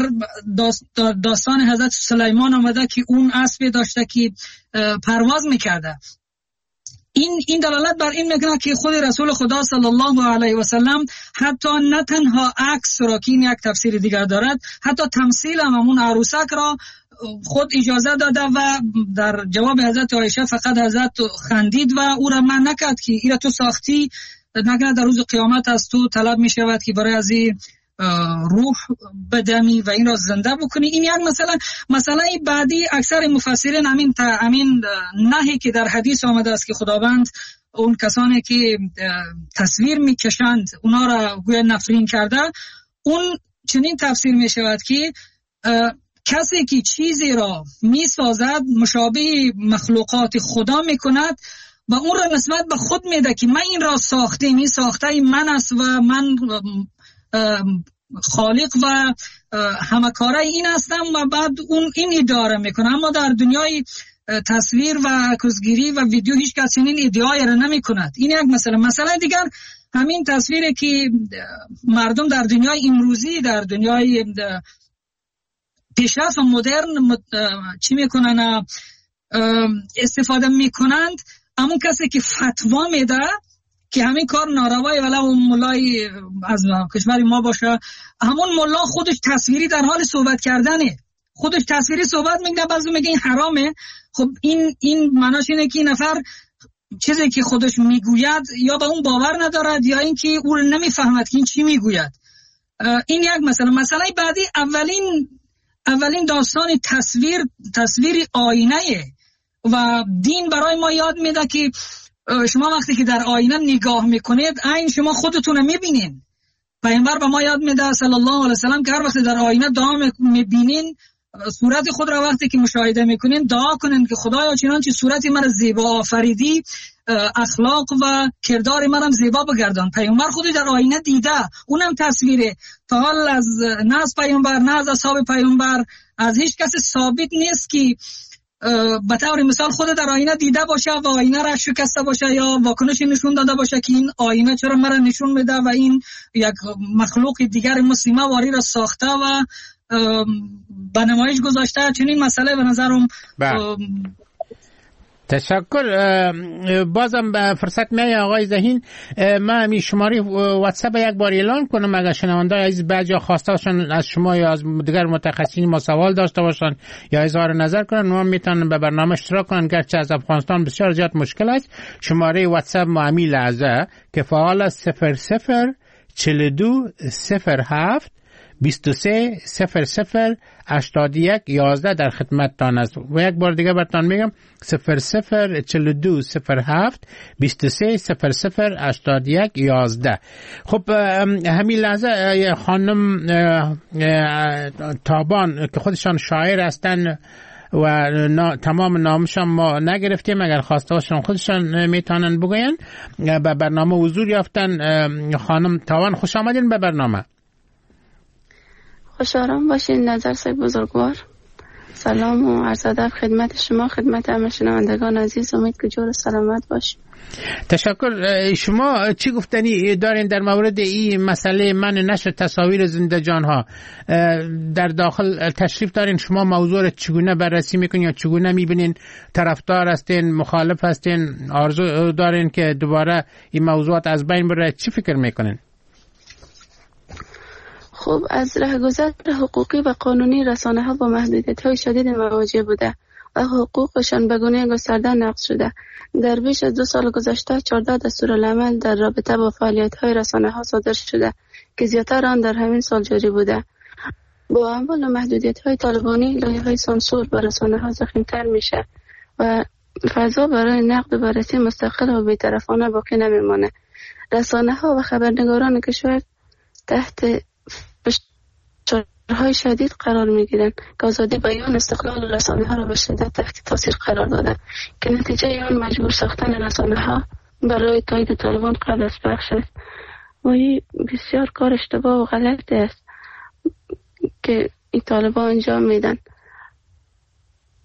F: داستان حضرت سلیمان آمده که اون اسبی داشته که پرواز میکرده. این این دلالت بر این میکنه که خود رسول خدا صلی الله علیه و سلم حتی نه تنها عکس را که این یک تفسیر دیگر دارد، حتی تمثیل هم همون عروسک را خود اجازه داده و در جواب حضرت عایشه فقط حضرت خندید و او را من نکرد که ایرا تو ساختی، نکنه در روز قیامت از تو طلب می شود که برای از این روح بدمی و این را زنده بکنی. این یک مثلا مثلا بعدی اکثر مفسرین همین همین نهی که در حدیث آمده است که خداوند اون کسانی که تصویر میکشند اونا را گویا نفرین کرده، اون چنین تفسیر می شود که کسی که چیزی را می سازد مشابه مخلوقات خدا می کند و اون را نسبت به خود میده که من این را ساخته، می ساخته من است و من خالق و همه کاره این هستم و بعد اون این ادعا میکنه. اما در دنیای تصویر و عکسگیری و ویدیو هیچ کس این ادعای را نمی کند. این یک مسئله. مسئله دیگر همین تصویری که مردم در دنیای امروزی، در دنیای پیشرفت و مدرن چی میکنن استفاده میکنند، همون کسی که فتوا میده که همین کار ناروایی ولو مولای از کشور ما باشه، همون مولا خودش تصویری در حال صحبت کردنه، خودش تصویری صحبت میکنه، بعضی میگه این حرامه. خب این این معناش اینه که این نفر چیزی که خودش میگوید یا به اون باور ندارد یا اینکه او نمیفهمد که این چی میگوید. این یک مسئله. مسئله بعدی اولین اولین داستان تصویر تصویر آینه و دین برای ما یاد میده که شما وقتی که در آینه نگاه میکنید عین شما خودتون میبینین. پیامبر به ما یاد میده صلی الله علیه و سلم که هر وقت در آینه دعا میبینین صورت خود را وقتی که مشاهده میکنین دعا کنین که خدایا چنانچه صورت من زیبا آفریدی اخلاق و کردار منم زیبا بگردان. پیامبر خودی در آینه دیده، اونم تصویره. تا حال از نه از پیامبر نه از اصحاب پیامبر از هیچ کس ثابت نیست که به طور مثال خود در آینه دیده باشه و آینه را شکسته باشه یا واکنش نشون داده باشه که این آینه چرا مرا نشون میده و این یک مخلوق دیگر مسلمه واری را ساخته و به نمایش گذاشته. چنین مسئله به نظرم
C: تشکر. بازم به فرصت میای آقای ذهین، من می شماره واتساپ یک بار اعلان کنم اگر شنونده عزیز بعضی خواسته باشن از شما یا از دیگر متخصصین ما سوال داشته باشن یا اظهار نظر کنن، ما میتونن به برنامه اشتراک کنن. گرچه از افغانستان بسیار زیاد مشکل است. شماره واتساپ ما همین لحظه که فعال است صفر صفر چهل و دو صفر هفت بیست و سه صفر صفر هشتاد و یک یازده در خدمتتان است. و یک بار دیگه براتون میگم صفر صفر چهل و دو صفر هفت بیست و سه صفر صفر هشتاد و یک یازده. خب همین لحظه خانم تابان که خودشان شاعر هستن و تمام نامشان ما نگرفتیم، اگر خواسته باشن خودشان میتونن بگوین. به برنامه حضور یافتن. خانم تابان خوش آمدین به برنامه.
G: خوش آرام باشین نظر سگ بزرگوار. سلام و عرض ادب خدمت شما، خدمت همه شنوندگان عزیز. امید که جور سلامت باشین.
C: تشکر. شما چی گفتنی دارین در مورد این مسئله من نشر تصاویر زنده جان ها؟ در داخل تشریف دارین، شما موضوع را چگونه بررسی میکنین یا چگونه میبینین؟ طرفدار هستین، مخالف هستین، آرزو دارین که دوباره این موضوعات از بین بره؟ چی فکر میکنین؟
G: خب از رهگذر حقوقی و قانونی رسانه ها با محدودیت های شدید مواجه بوده و حقوقشان به گونه گسترده نقض شده. در بیش از دو سال گذشته چهارده دستورالعمل در رابطه با فعالیت های رسانه ها صادر شده که زیادتر آن در همین سال جاری بوده. با اعمال و محدودیت های طالبانی لایه های سانسور بر رسانه ها ضخیم‌تر میشه و فضا برای نقد و بررسی مستقل و بی‌طرفانه باقی نمیمانه. رسانه ها و خبرنگاران کشور تحت فشارهای شدید قرار میگیرند که آزادی بیان استقلال رسانه ها را به شدت تحت تاثیر قرار داده که نتیجه آن مجبور ساختن رسانه ها برای تایید طالبان قبل از پخش است و این بسیار کار اشتباه و غلط است که این طالبان انجام میدن.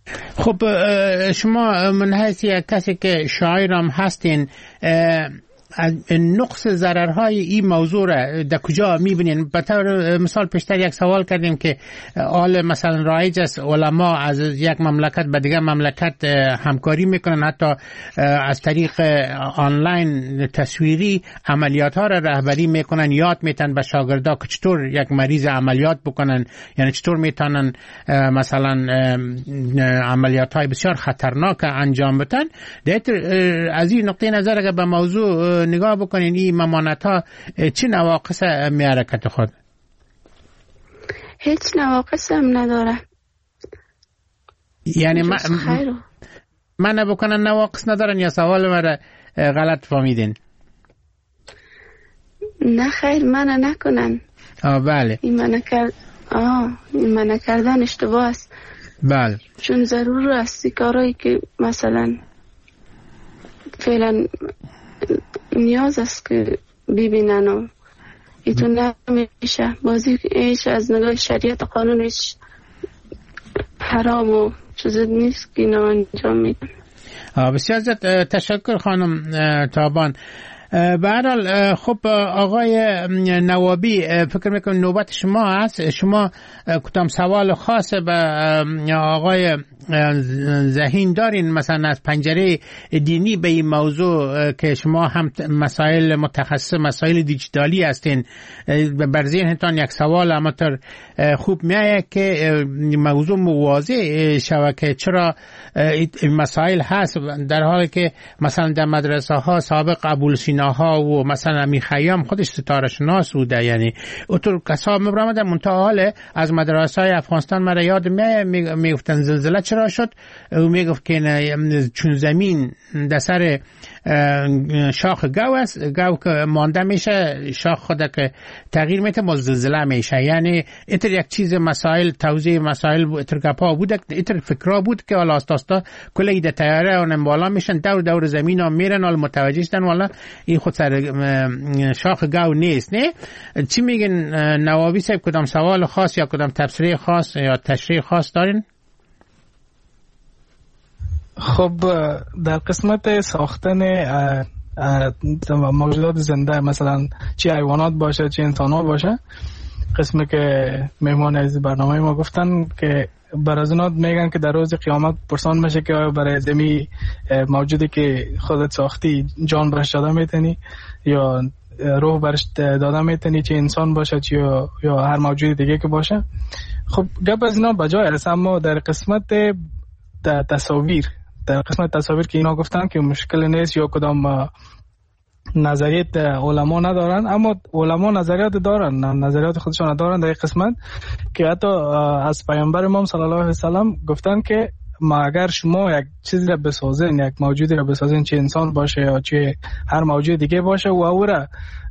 C: خب شما من حیث یک کسی که شاعرم هستین، نقص ضررهای این موضوع را در کجا میبینین؟ به طور مثال پیشتر یک سوال کردیم که آل مثلا رایج است علما از یک مملکت به دیگر مملکت همکاری میکنن، حتی از طریق آنلاین تصویری عملیات ها را رهبری میکنن، یاد میتن به شاگردا که چطور یک مریض عملیات بکنن، یعنی چطور میتونن مثلا عملیات های بسیار خطرناک انجام بدن. از این نقطه نظر اگر به موضوع نگاه بکنین این ممانعت ها چه نواقص میاره کت خود؟
G: هیچ نواقص هم نداره.
C: یعنی من من بکنن نواقص ندارن یا سوال مرا غلط فهمیدین؟
G: نه خیر، منع نکنن.
C: آه بله.
G: این منع کرد آه این منع کردن اشتباه است.
C: بله.
G: چون ضرور است کارهایی که مثلا فعلا نیاز است که ببینن و ایتون نمیشه بازی ایش از نگاه شریعت قانونش حرام و چیزی نیست که اینا انجام میدن.
C: بسیار زیاد تشکر خانم تابان. به هر حال خب آقای نوابی فکر میکنم نوبت شما هست. شما کدام سوال خاص به آقای ذهین دارین مثلا از پنجره دینی به این موضوع که شما هم مسائل متخصص مسائل دیجیتالی هستین؟ بر ذهنتان یک سوال همطور خوب میآید که موضوع مواضع شود که چرا این مسائل هست در حالی که مثلا در مدرسه ها سابق قبول سیناها و مثلا می خیام خودش ستاره شناس بوده، یعنی اونطور کسا میبرامدن منتها حاله از مدرسه های افغانستان مرا یاد میآید میگفتن زلزله چرا شد و میگفت که چون زمین در سر شاخ گاو است، گاو که مانده میشه شاخ خود که تغییر میده ما زلزله میشه. یعنی ایتر یک چیز مسائل توضیح مسائل ایتر گپا بود، ایتر فکرها بود که حالا استاستا کلی در تیاره اونم بالا میشن دور دور زمین ها میرن حالا متوجه شدن والا این خود سر شاخ گاو نیست. نه چی میگن نوابی صاحب؟ کدام سوال خاص یا کدام تفسیر خاص یا تشریح خاص دارین؟
E: خب در قسمت ساختن موجودات زنده مثلا چه حیوانات باشه چه انسانات باشه، قسمی که مهمان از برنامه ما گفتن که بر از اونات میگن که در روز قیامت پرسان میشه که برای زمین موجودی که خودت ساختی جان برش داده میتونی یا روح برش داده میتونی، چه انسان باشه چه یا, یا هر موجود دیگه که باشه. خب گپ از اینا بجای است، اما در قسمت تصاویر در قسمت تصاویر که اینا گفتن که مشکل نیست یا کدام نظریت علما ندارن، اما علما نظریات دارن، نظریات خودشان دارن در قسمت که حتی از پیامبر امام صلی الله علیه و سلم گفتن که ما اگر شما یک چیزی را بسازین، یک موجودی را بسازین، چه انسان باشه یا چه هر موجود دیگه باشه و او را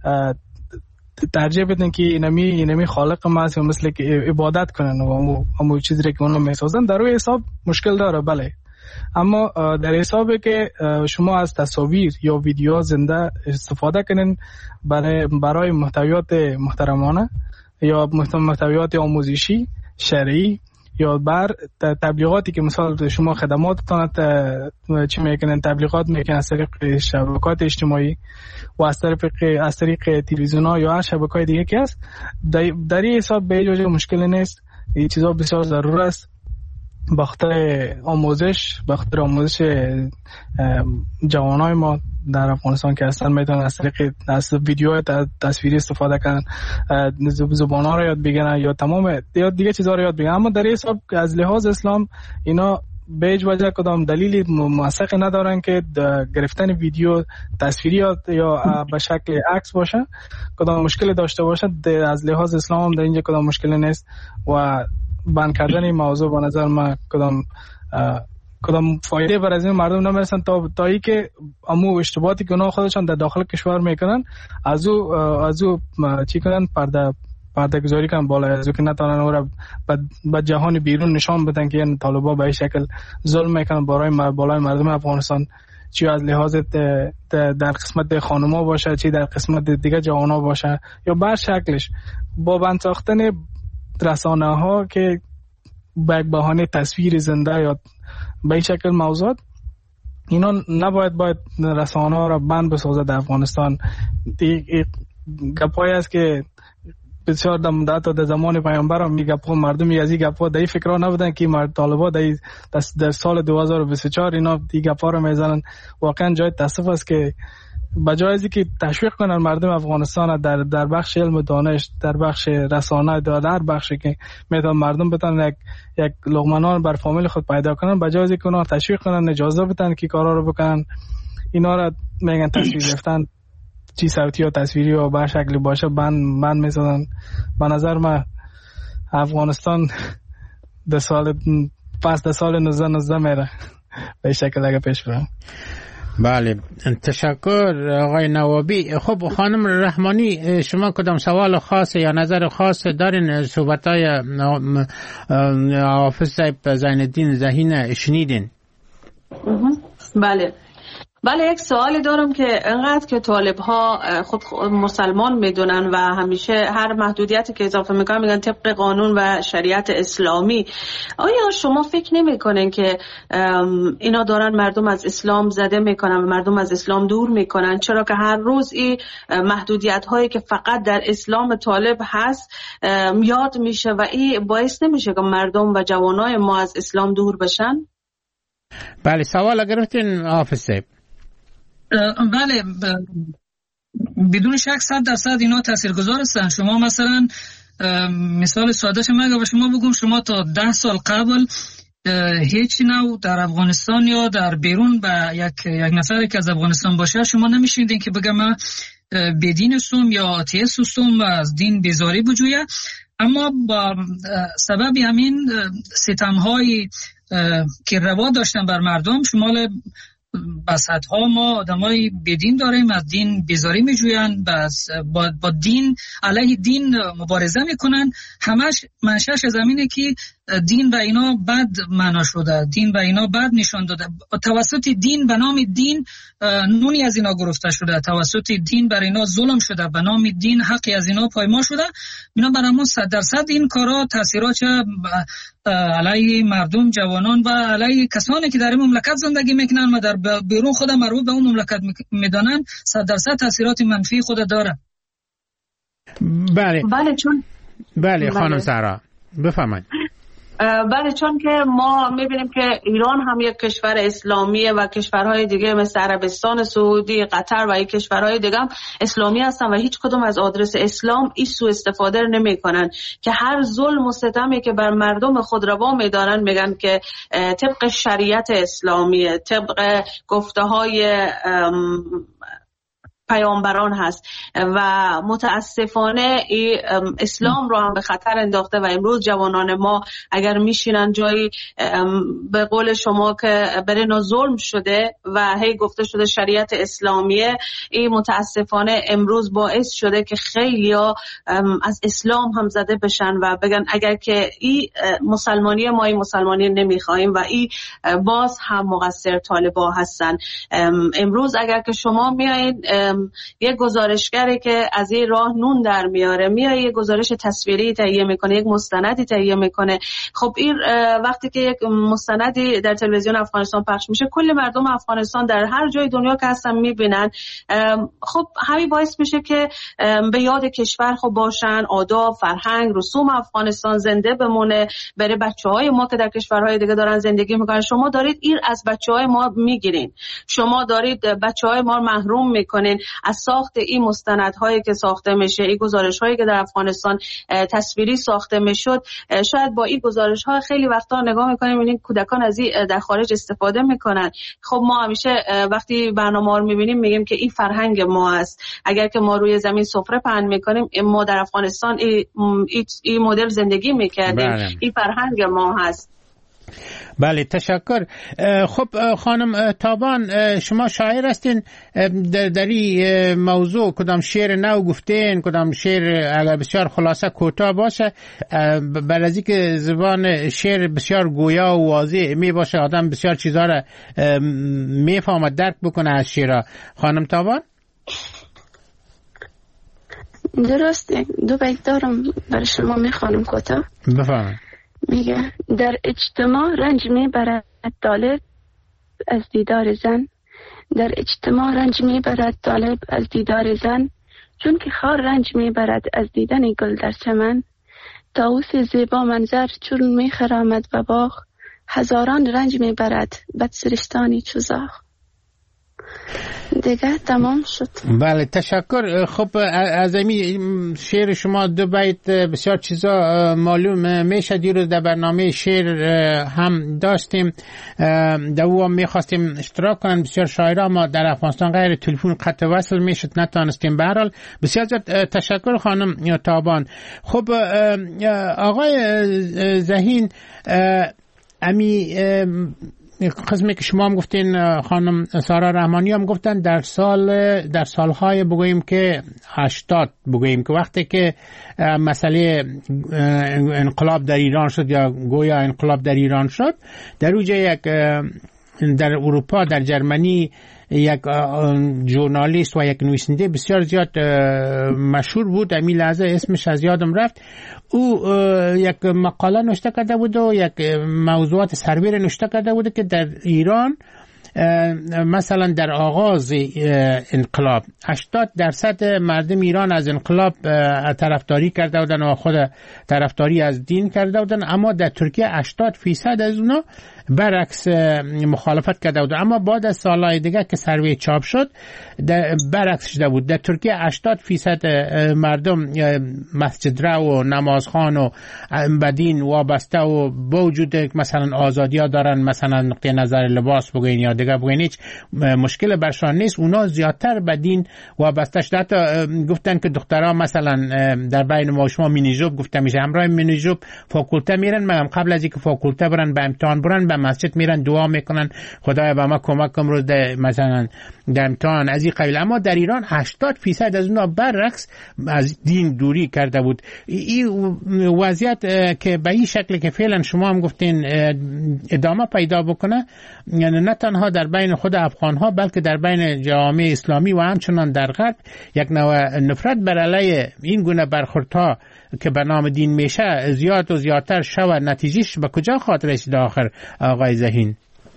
E: ترجیح بدن که اینمی اینمی خالق ما است، مثل که عبادت کنن و همون چیزی را که اونها میسازن، در روی حساب مشکل داره بله، اما در حسابی که شما از تصاویر یا ویدیو زنده استفاده کنین برای برای محتویات محترمانه یا محتویات آموزشی شرعی یا بر تبلیغاتی که مثلا شما خدماتتان چی میکنن، تبلیغات میکنن از طریق شبکات اجتماعی و از طریق از طریق تلویزیون ها یا هر شبکه‌های دیگه که هست، در این حساب به هیچ وجه مشکل نیست. این چیزا بسیار ضرور است بخاطر آموزش بخاطر آموزش جوانای ما در افغانستان که هستن میتونن از طریق از ویدیو تصویری استفاده کنن، زبان‌ها رو یاد بگیرن یا تمام یا دیگه چیزا رو یاد بگیرن. اما در حساب از لحاظ اسلام اینا به هیچ وجه کدام دلیلی موثق ندارن که گرفتن ویدیو تصویری یا به شکل عکس باشه کدام مشکلی داشته باشه. از لحاظ اسلام هم در اینجا کدام مشکلی نیست و بند کردن این موضوع به نظر من کدام کدام فایده بر از این مردم نمیرسن تا تا ای که امو اشتباهاتی که اونا خودشان در داخل کشور میکنن از او از او چی کنن پرده پرده گذاری کنن بالا، از او که نتونن او را به جهان بیرون نشان بدن که این طالبا به این شکل ظلم میکنن برای بالای مردم افغانستان، چی از لحاظ در قسمت خانوما باشه چی در قسمت دیگه جوانا باشه یا بر شکلش با بند ساختن رسانه ها که با یک بهانه تصویر زنده یا به این شکل موضوعات اینا نباید باید رسانه ها را بند بسازه در افغانستان. گپایی است که بسیار در مدت در زمان پیامبر هم میگه مردم از این گپا در این فکرها نبودن که مرد طالبا در, در سال دو هزار و بیست و چهار اینا این گپا رو میزنن. واقعا جای تاسف است که بجای از که تشویق کنن مردم افغانستان در در بخش علم و دانش، در بخش رسانه، در هر بخشی که میتونن مردم بتونن یک یک لقمه نان بر فامیل خود پیدا کنن، بجای از که اونا تشویق کنن، اجازه بدن که کارا رو بکنن، اینا را میگن تصویر گرفتن، چی صوتی و تصویری و به شکلی باشه بند بند میزدن. به نظر من افغانستان در سال پس در سال نوزده نوزده میره به شکل اگه پیش برم.
C: بله، تشکر آقای نوابی. خب خانم رحمانی، شما کدام سوال خاص یا نظر خاص دارین؟ صحبتای حافظ زین الدین ذهین شنیدین؟
D: بله بله یک سوالی دارم که انقدر که طالب ها خود مسلمان میدونن و همیشه هر محدودیتی که اضافه میکنن میگن طبق قانون و شریعت اسلامی، آیا شما فکر نمیکنن که اینا دارن مردم از اسلام زده میکنن و مردم از اسلام دور میکنن؟ چرا که هر روز این محدودیت هایی که فقط در اسلام طالب هست یاد میشه و این باعث نمیشه که مردم و جوانای ما از اسلام دور بشن؟
C: بله، سوال گرفتین حافظ صاحب.
F: بله، بدون شک صد درصد اینا تاثیرگذار هستن. شما مثلا مثال سادهش مگه و شما بگم، شما تا ده سال قبل هیچ نوع در افغانستان یا در بیرون با یک یک نفری که از افغانستان باشه شما نمیشیندین که بگم من بدین سوم یا آتیست سوم و از دین بیزاری بجویه. اما با سبب همین ستم‌های که روا داشتن بر مردم، شمال بساطها ما آدمای بدین داریم، از دین بیزاری میجوین، با, با دین علیه دین مبارزه میکنن. همش منشأش از اینه که دین به اینا بد معنا شده، دین به اینا بد نشان داده، توسط دین به نام دین نونی از اینا گرفته شده، توسط دین بر اینا ظلم شده، به نام دین حقی از اینا پایمال شده. اینا برامون صد درصد این کارا تاثیرات علیه مردم، جوانان و علیه کسانی که در این مملکت زندگی میکنن و در بیرون خود مربوط به اون مملکت میدانن صد درصد تاثیرات منفی خود داره.
C: بله
D: بله چون
C: بله خانم سارا بفرمایید.
D: بله، چون که ما میبینیم که ایران هم یک کشور اسلامیه و کشورهای دیگه مثل عربستان سعودی، قطر و یک کشورهای دیگه هم اسلامی هستن و هیچ کدوم از آدرس اسلام این سوء استفاده نمیکنن که هر ظلم و ستمی که بر مردم خود روا میدارن میگن که طبق شریعت اسلامیه، طبق گفته های پیامبران هست و متاسفانه اسلام رو هم به خطر انداخته و امروز جوانان ما اگر میشینن جایی به قول شما که برای ظلم شده و هی گفته شده شریعت اسلامیه، این متاسفانه امروز باعث شده که خیلیا از اسلام هم زده بشن و بگن اگر که این مسلمانی ما این مسلمانی نمیخوایم و این باز هم مقصر طالبا هستن. امروز اگر که شما میایید یک گزارشگری که از این راه نون در میاره میاد یک گزارش تصویری تهیه میکنه، یک مستندی تهیه میکنه، خب این وقتی که یک مستندی در تلویزیون افغانستان پخش میشه کل مردم افغانستان در هر جای دنیا که هستن میبینن، خب همین باعث میشه که به یاد کشور خب باشن، آداب، فرهنگ، رسوم افغانستان زنده بمونه برای بچهای ما که در کشورهای دیگه دارن زندگی میکنن. شما دارید این از بچهای ما میگیرین، شما دارید بچهای ما محروم میکنین از ساخت این مستندهایی که ساخته میشه، این گزارش‌هایی که در افغانستان تصویری ساخته میشد. شاید با این گزارش‌ها خیلی وقتا نگاه میکنیم میبینیم کودکان از این در خارج استفاده میکنن. خب ما همیشه وقتی برنامه رو میبینیم میگیم که این فرهنگ ما است. اگر که ما روی زمین سفره پهن میکنیم، ما در افغانستان این این مدل زندگی میکردیم، این فرهنگ ما هست.
C: بله تشکر. خب خانم تابان، شما شاعر هستین، در, در این موضوع کدام شعر نو گفتین، کدام شعر اگر بسیار خلاصه کوتاه باشه بر از اینکه زبان شعر بسیار گویا و واضح می باشه آدم بسیار چیزا را میفهمه درک بکنه از شعرها. خانم تابان
G: درسته، دو بیت دارم برای شما میخوانم کوتاه.
C: بفرمایید.
G: میگه در اجتماع رنج میبرد طالب، از دیدار زن، در اجتماع رنج میبرد طالب از دیدار زن، چون که خار رنج میبرد از دیدن گل در چمن. طاووس زیبا منظر چون میخرامد به باغ، هزاران رنج میبرد بد سرشتانی چوزاغ. دیگه تمام شد.
C: بله تشکر. خب از این شعر شما دو بیت بسیار چیزا معلوم میشه. دیروز در برنامه شعر هم داشتیم، در او هم میخواستیم اشتراک کنن بسیار شاعرها، ما در افغانستان غیر تلفن قطع وصل میشد نتانستیم. به هر حال بسیار زیاد تشکر خانم تابان. خب آقای ذهین، امی قسمی که شما هم گفتین، خانم سارا رحمانی هم گفتن، در سال در سالهای بگوییم که هشتاد بگوییم که وقتی که مسئله انقلاب در ایران شد یا گویا انقلاب در ایران شد، در اوج یک در اروپا در جرمنی یک ژورنالیست و یک نویسنده بسیار زیاد مشهور بود، امی لحظه اسمش از یادم رفت، او یک مقاله نوشته کرده بود و یک موضوعات سرویر نوشته کرده بود که در ایران مثلا در آغاز انقلاب هشتاد درصد مردم ایران از انقلاب طرفداری کرده بودن و خود طرفداری از دین کرده بودن، اما در ترکیه هشتاد فیصد از اونا برعکس مخالفت کرده بود. اما بعد از سالهای دیگه که سروی چاپ شد برعکس شده بود. در ترکیه هشتاد فیصد مردم مسجد رو و نمازخوان و به دین وابسته و با وجود مثلا آزادی ها دارن، مثلا نقطه نظر لباس بگوین یا دیگه بگوین، هیچ مشکل برشان نیست، اونا زیادتر به دین وابسته شده. حتی گفتن که دخترها مثلا در بین ما شما مینیجوب گفته میشه، همراه مینیجوب فاکولته میرن، مگم قبل از اینکه فاکولته برن به امتحان برن به مسجد میرن دعا میکنن خدایا به ما کمک کن رو مثلا در امتحان از این قبیل. اما در ایران هشتاد فیصد از اونها برعکس از دین دوری کرده بود. این وضعیت که به این شکل که فعلا شما هم گفتین ادامه پیدا بکنه، یعنی نه تنها در بین خود افغان ها بلکه در بین جامعه اسلامی و همچنان در غرب یک نوع نفرت بر علیه این گونه برخوردها که به نام دین میشه زیاد و زیادتر شود، نتیجهش به کجا خاطر رسید آخر آقای ذهین؟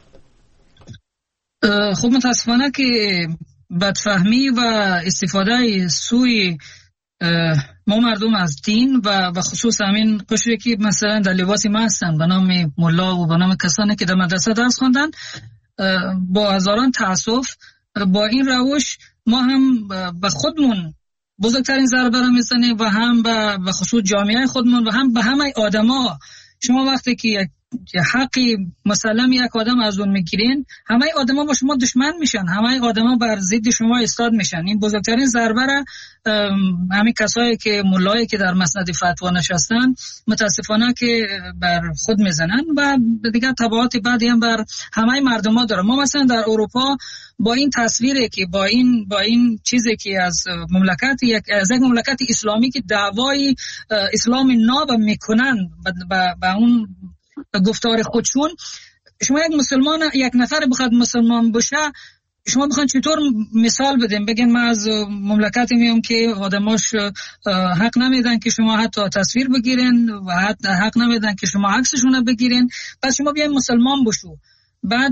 F: خب متاسفانه که بدفهمی و استفاده سوی ما مردم از دین و به خصوص همین قشری که مثلا در لباس ما هستن به نام ملا و به نام کسانی که در مدرسه درس خواندن، با هزاران تأسف با این روش ما هم به خودمون بزرگترین ضربه را میزنیم و هم به خصوص جامعه خودمون و هم به همه آدما. شما وقتی که حقی مسلم یک آدم از اون میگیرین، همه آدما با شما دشمن میشن، همه آدما بر ضد شما ایستاد میشن. این بزرگترین ضربه را همین کسایی که مولایی که در مسند فتوا نشستن متاسفانه که بر خود میزنن و دیگه تبعات بعدی هم بر همه مردما داره. ما مثلا در اروپا با این تصویری که با این با این چیزی که از مملکت یک از یک مملکت اسلامی که دعوای اسلام ناب میکنن با اون گفتار خودشون، شما یک مسلمان یک نفر بخواد مسلمان باشه، شما بخواید چطور مثال بدین بگین من از مملکتی میام که آدماش حق نمیدن که شما حتی تصویر بگیرین و حتی حق نمیدن که شما عکسشون بگیرین، پس شما بیاین مسلمان بشو. بعد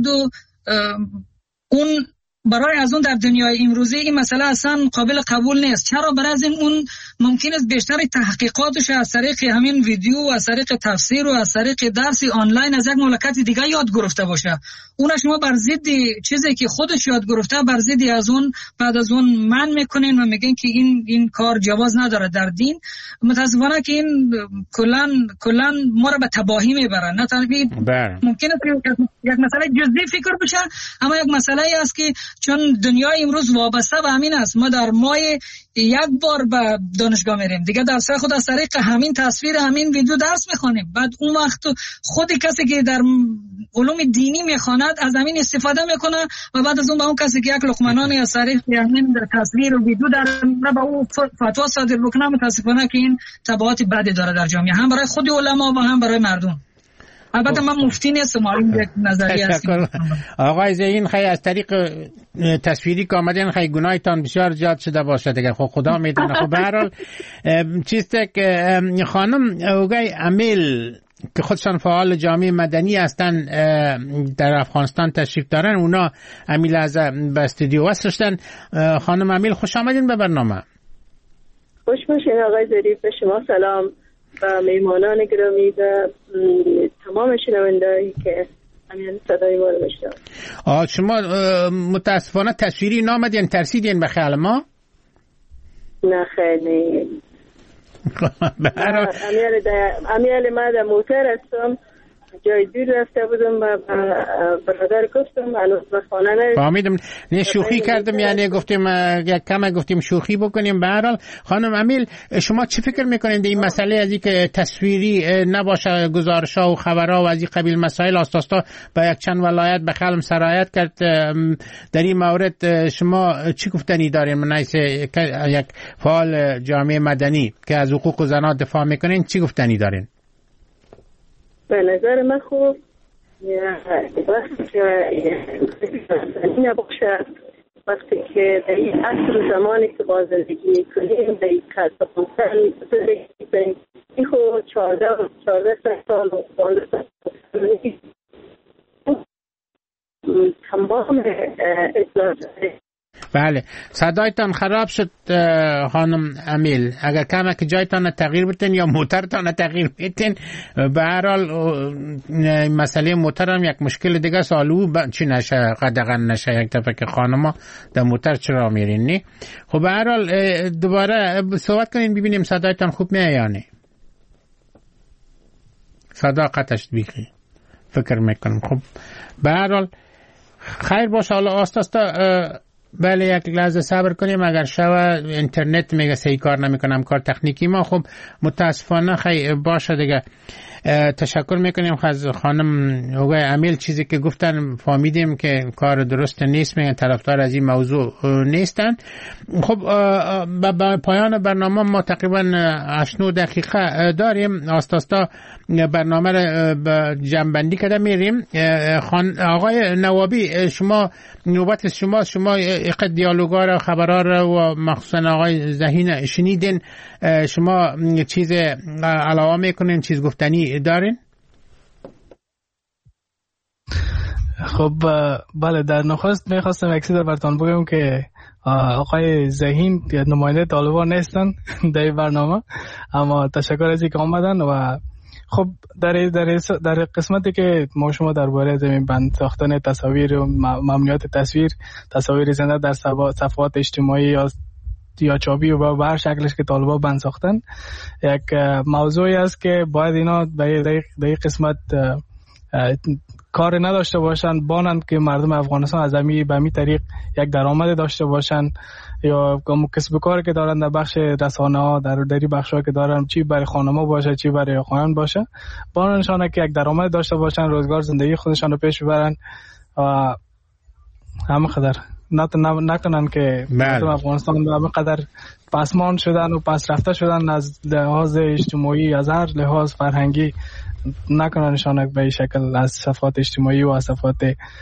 F: اون برای از اون در دنیای امروزی این مسئله اصلا قابل قبول نیست. چرا؟ برای از این اون ممکن است بیشتر تحقیقاتش از طریق همین ویدیو و از طریق تفسیر و از طریق درس آنلاین از یک مملکت دیگه یاد گرفته باشه. اون شما بر ضد چیزی که خودش یاد گرفته بر ضد از اون بعد از اون من میکنین و میگن که این این کار جواز نداره در دین. متاسفانه که این کلا کلا ما رو به تباهی میبره. نه تنها ممکنه یک مسئله جزئی فکر بشه، اما یک مسئله است که چون دنیای امروز وابسته به همین است، ما در ماه یک بار به دانشگاه میریم دیگه، درس خود از طریق همین تصویر همین ویدیو درس میخونیم. بعد اون وقت خود کسی که در علوم دینی میخواند از همین استفاده میکنه و بعد از اون به اون کسی که یک لقمه از طریق همین در تصویر و ویدیو در به او فتوا صادر بکنه، متاسفانه که این تبعات بدی داره در جامعه، هم برای خود علما و هم برای مردم. البته من مفتی نیستم، این یک نظریه است.
C: آقای ذهین، خیلی از طریق تصویری که آمدین خیلی گناهتان بسیار زیاد شده باشه دیگه، خب خدا میدونه. خب به هر حال چیزی که خانم اوگای امیل که خودشان فعال جامعه مدنی هستن در افغانستان تشریف دارن، اونا امیل از به استودیو وصل شدن. خانم امیل خوش آمدین به برنامه.
H: خوش باشین آقای ظریف، به شما سلام و میمانان گرامی و تمام شنوندهایی که همین صدای ما رو بشنون.
C: شما متاسفانه تصویری نامدین، ترسیدین به خیال ما؟
H: نه خیلی امیال ما در موتر هستم، جای دور رفته بودم و برادر گفتم هنوز به خانه نرسیدم.
C: فهمیدم، نه شوخی کردم، یعنی گفتیم یک کم گفتیم شوخی بکنیم. به هر حال خانم امیل، شما چی فکر میکنید این مسئله از اینکه تصویری نباشه گزارش‌ها و خبرها و از این قبیل مسائل اساسا با یک چند ولایت به خلم سرایت کرد، در این مورد شما چی گفتنی دارین؟ من یک فعال جامعه مدنی که از حقوق زنان دفاع میکنین چی گفتنی دارین؟
H: به نظر من خوب وقتی که نباشه، وقتی که در این عصر و زمانی که با زندگی میکنیم در این کسب زندگی کنیم، این خود چارده چارده سال و پانزده سال تمام اطلاعات.
C: بله، صدایتان خراب شد خانم امیل، اگر کمک جایتان تغییر بتین یا موترتان تغییر بتین. به هر حال مسئله موتر هم یک مشکل دیگه، سالو چی نشه قدغن نشه یک دفعه که خانما در موتر چرا میرین نی. خب به هر حال دوباره صحبت کنین ببینیم صدایتان خوب میاد یا نه. صدا قطعش بیخی فکر میکنم. خب به هر حال خیر باشه. حالا آستاستا بله یک لحظه صبر کنیم، اگر شوا اینترنت میگه صحیح کار نمیکنم، کار تکنیکی ما. خب متاسفانه خیلی باشه دیگه. تشکر میکنیم از خانم آقای امیل، چیزی که گفتن فهمیدیم که کار درست نیست، میگن طرفدار از این موضوع نیستن. خب به پایان برنامه ما تقریبا هشت نه دقیقه داریم، آستاستا برنامه رو به جمع‌بندی کرده میریم. آقای نوابی، شما نوبت شما شما یک دیالوگا رو خبرها رو و مخصوصا آقای ذهین شنیدین، شما چیز علاوه میکنین، چیز گفتنی دارین؟
E: خب بله، در نخست میخواستم یک چیز براتون بگم که آقای ذهین نماینده طالبان نیستن در برنامه، اما تشکر از اینکه آمدن. و خب در در در قسمتی که ما شما درباره زمین بند ساختن تصاویر و ممنوعیت تصویر تصاویر زنده در صفحات اجتماعی یا یا چاپی و به هر شکلش که طالبان بند ساختن، یک موضوعی است که باید اینا به این قسمت کار نداشته باشن، بانند که مردم افغانستان از همین به همین طریق یک درآمد داشته باشن، یا کسب و کاری که دارن در بخش رسانه ها، در دری بخش ها که دارن، چی برای خانما باشه چی برای آقایان باشه، بانشانه که یک درآمد داشته باشن، روزگار زندگی خودشان رو پیش ببرن و همه قدر نکنن که مردم افغانستان همه قدر پسمان شدن و پس رفته شدن از لحاظ اجتماعی، از هر لحاظ فرهنگی، نکننشان به این شکل از صفحات اجتماعی و از صفحات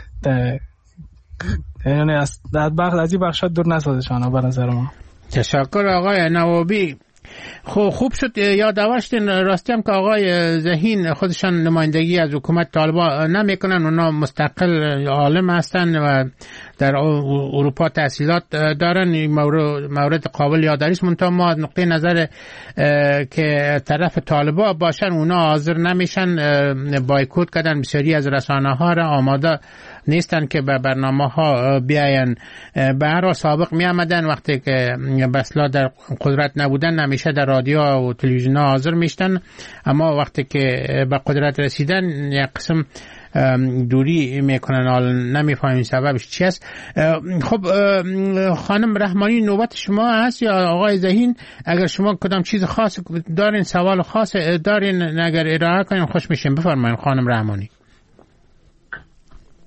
E: یعنی از بخش از این بخشات دور نسازشان به نظر ما.
C: تشکر آقای نوابی. خب خوب شد یاد داشتین. راستی هم که آقای ذهین خودشان نمایندگی از حکومت طالبان نمیکنن، اونا مستقل عالم هستن و در اروپا تحصیلات دارن. مورد, مورد قابل یادداری است. منتها ما از نقطه نظر که طرف طالبان باشن اونا حاضر نمیشن، بایکوت کردن، بسیاری از رسانه ها را آماده نیستن که به برنامه ها بیاین. به هر سابق می آمدن وقتی که بسلا در قدرت نبودن همیشه در رادیو و تلویزیون ها حاضر میشتن، اما وقتی که به قدرت رسیدن یک قسم دوری میکنن، حالا نمیفهمیم سببش چی است. خب خانم رحمانی نوبت شما هست یا آقای ذهین؟ اگر شما کدام چیز خاص دارین، سوال خاص دارین، اگر ارائه کنین خوش میشیم. بفرمایید خانم رحمانی.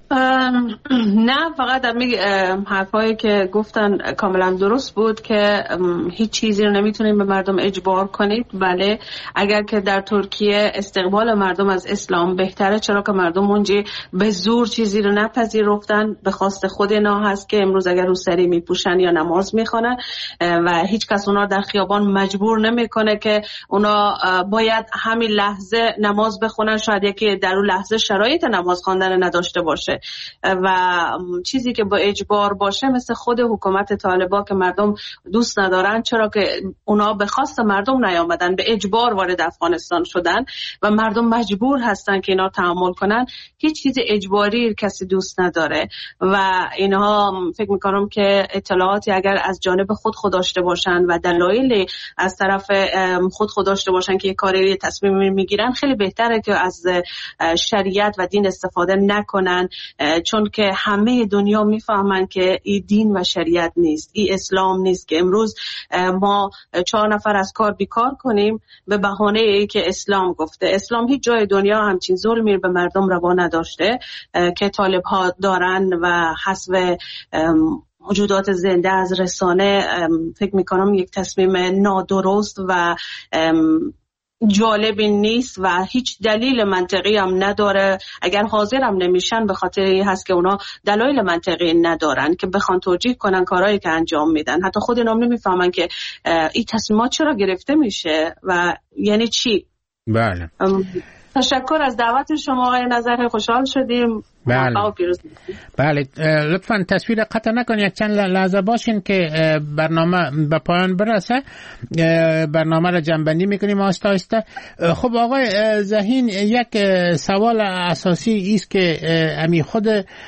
D: نه، فقط امی حرفایی که گفتن کاملا درست بود که هیچ چیزی رو نمیتونیم به مردم اجبار کنید. بله، اگر که در ترکیه استقبال مردم از اسلام بهتره، چرا که مردم اونجا به زور چیزی رو نپذیرفتن، به خواست خود اینا هست که امروز اگر روسری میپوشن یا نماز میخونن و هیچ کس اونا در خیابان مجبور نمیکنه که اونا باید همین لحظه نماز بخونن. شاید یکی در اون لحظه شرایط نماز خواندن نداشته باشه و چیزی که با اجبار باشه مثل خود حکومت طالبان که مردم دوست ندارن، چرا که اونا به خواست مردم نیامدن، به اجبار وارد افغانستان شدن و مردم مجبور هستن که اینا تحمل کنن. هیچ چیز اجباری کسی دوست نداره و اینها فکر میکنم که اطلاعاتی اگر از جانب خود خود داشته باشن و دلایلی از طرف خود خود داشته باشن که یک کاری تصمیم میگیرن، خیلی بهتره که از شریعت و دین استفاده نکنن، چون که همه دنیا میفهمن که این دین و شریعت نیست، این اسلام نیست که امروز ما چهار نفر از کار بیکار کنیم به بهانه ای که اسلام گفته. اسلام هیچ جای دنیا همچین ظلمی به مردم روا نداشته که طالب ها دارن و حسب موجودات زنده از رسانه فکر میکنم یک تصمیم نادرست و جالبی نیست و هیچ دلیل منطقی هم نداره. اگر حاضر هم نمیشن به خاطر این هست که اونا دلایل منطقی ندارن که بخوان توجیه کنن کارهایی که انجام میدن. حتی خود اینا نمیفهمن که این تصمیمات چرا گرفته میشه و یعنی چی.
C: بله،
D: تشکر از دعوت شما آقای نظر، خوشحال شدیم.
C: بله بله، لطفاً تصویر قطع نکنید، یک چند لحظه باشین که برنامه به پایان برسه. برنامه را جنبندی میکنیم آهسته آهسته. خب آقای ذهین، یک سوال اساسی است که امی خود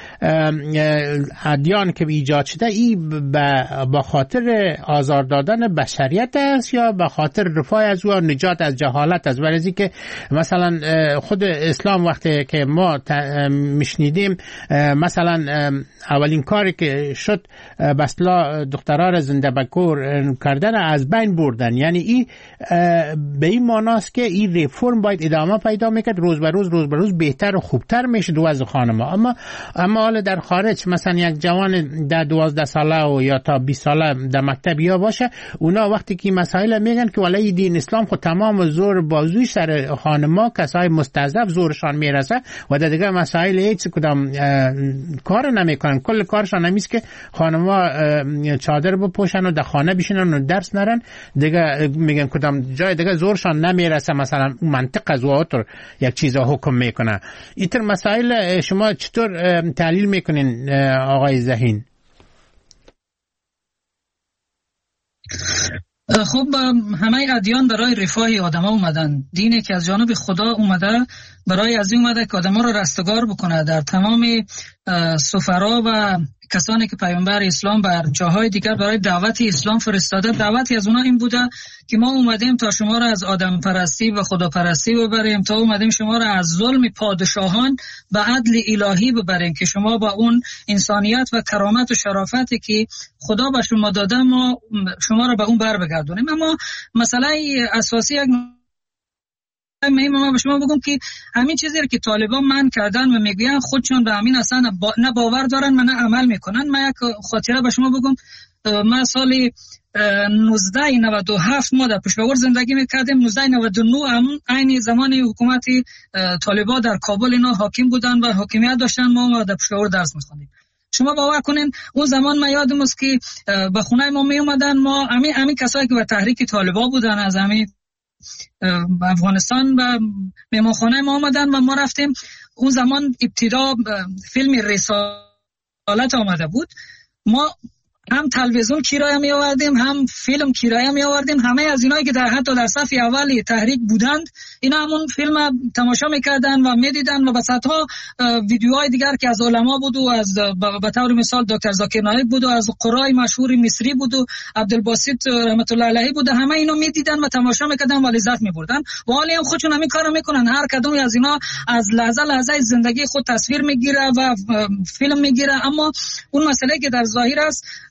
C: ادیان که ایجاد شده ای با خاطر آزار دادن بشریت است یا به خاطر رفاه از و نجات از جهالت است؟ برای که مثلا خود اسلام وقتی که ما میشنیدیم مثلا اولین کاری که شد بسلا دخترها را زنده بکور کردن از بین بردن. یعنی این به این معناست که این ریفورم باید ادامه پیدا میکرد، روز به روز روز به روز بهتر و خوبتر میشه وضع خانم‌ها. اما اما حالا در خارج مثلا یک جوان ده دوازده ساله و یا تا بیست ساله در مکتب یا باشه، اونا وقتی که مسائل میگن که ولای دین اسلام خود تمام زور بازوی سر خانم‌ها کسای مستضعف زورشان میرسه و در دیگه مسائل هیچ کدام کار نمیکنن. کل کارشان همیست که خانم‌ها چادر بپوشن و در خانه بشینن و درس نرن، دیگه میگن کدام جای دیگه زورشان نمیرسه، مثلا منطق از واتر یک چیزا حکم میکنه. اینطور مسائل شما چطور تحلیل میکنین آقای ذهین؟
F: خب همه ادیان برای رفاه آدم‌ها اومدن. دینی که از جانب خدا اومده برای از این اومده که آدم‌ها رو رستگار بکنه. در تمام سفرا و کسانی که پیامبر اسلام بر جاهای دیگر برای دعوت اسلام فرستاده، دعوتی از اونا این بوده که ما اومدیم تا شما را از آدم پرستی و خدا پرستی ببریم، تا اومدیم شما را از ظلم پادشاهان به عدل الهی ببریم که شما با اون انسانیت و کرامت و شرافتی که خدا به شما داده ما شما را به اون بر بگردونیم. اما مسئله اساسی یک ما به شما بگم که همین چیزی رو که طالبان من کردن و میگوین خودشون به همین اصلا با... نه باور دارن و نه عمل میکنن. من یک خاطره به شما بگم. من سال نوزده نود و هفت ما در پشاور زندگی میکردیم. نوزده نود و نه همون عین زمان حکومت طالبان در کابل اینا حاکم بودن و حاکمیت داشتن. ما در پشاور درس میخوندیم. شما باور کنین اون زمان من یادم است که به خونه ما می اومدن، ما همین همین کسایی که به تحریک طالبان بودن از همین افغانستان و مهمانخانه ما آمدن و ما رفتیم. اون زمان ابتدا فیلم رسالت آمده بود. ما هم تلویزیون کرایه می آوردیم، هم فیلم کرایه می آوردیم. همه از اینایی که در حتی در صف اول تحریک بودند اینا همون فیلم تماشا میکردن و میدیدن و بساطها ویدیوهای دیگر که از علما بود و از به طور مثال دکتر ذاکر نایک بود و از قرای مشهور مصری بود و عبدالباسط رحمت الله علیه بود، همه اینا میدیدن و تماشا میکردن و لذت میبردن و حالی هم خودشون همین کارو میکنن. هر کدومی از اینا از لحظه لحظه زندگی خود تصویر میگیره و فیلم میگیره. اما اون مسئله که در ظاهر است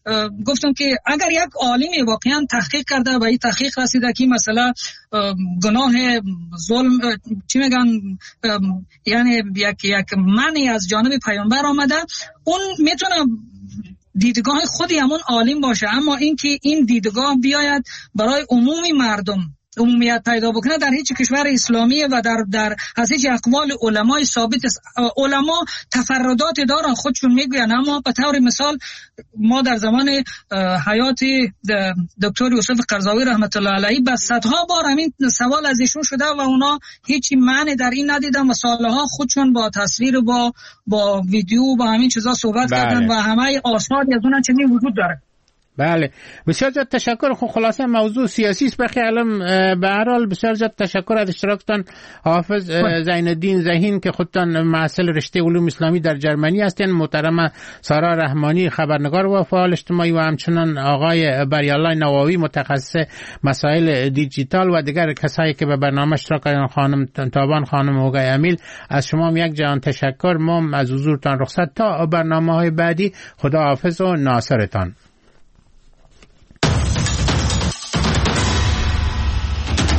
F: گفتم که اگر یک عالمی واقعا تحقیق کرده و این تحقیق رسیده که مثلا گناه ظلم چی میگن یعنی یک یک منی از جانب پیامبر آمده، اون میتونه دیدگاه خودی همون عالم باشه، اما اینکه این دیدگاه بیاید برای عمومی مردم عمومیت پیدا بکنه در هیچ کشور اسلامی و در در از هیچ اقوال علمای ثابت است. علما تفردات دارن خودشون میگوین، اما به طور مثال ما در زمان حیات دکتر یوسف قرضاوی رحمت الله علیه بس صدها بار همین سوال از ایشون شده و اونا هیچ معنی در این ندیدن و سالها خودشون با تصویر با با ویدیو با همین چیزا صحبت بله. کردن و همه آثاری از اونها چنین وجود داره.
C: بله بسیار زیاد تشکر. خب خلاصه موضوع سیاسی است بخی علم. به هر حال بسیار زیاد تشکر از اشتراکتان حافظ زین الدین ذهین که خودتان محصل رشته علوم اسلامی در جرمنی هستین، محترم سارا رحمانی خبرنگار و فعال اجتماعی و همچنان آقای بریالله نواوی متخصص مسائل دیجیتال و دیگر کسایی که به برنامه اشتراک کردن، خانم تابان، خانم هوگای امیل، از شما یک جهان تشکر. ما از حضورتان رخصت تا برنامه‌های بعدی. خدا حافظ و ناصرتان.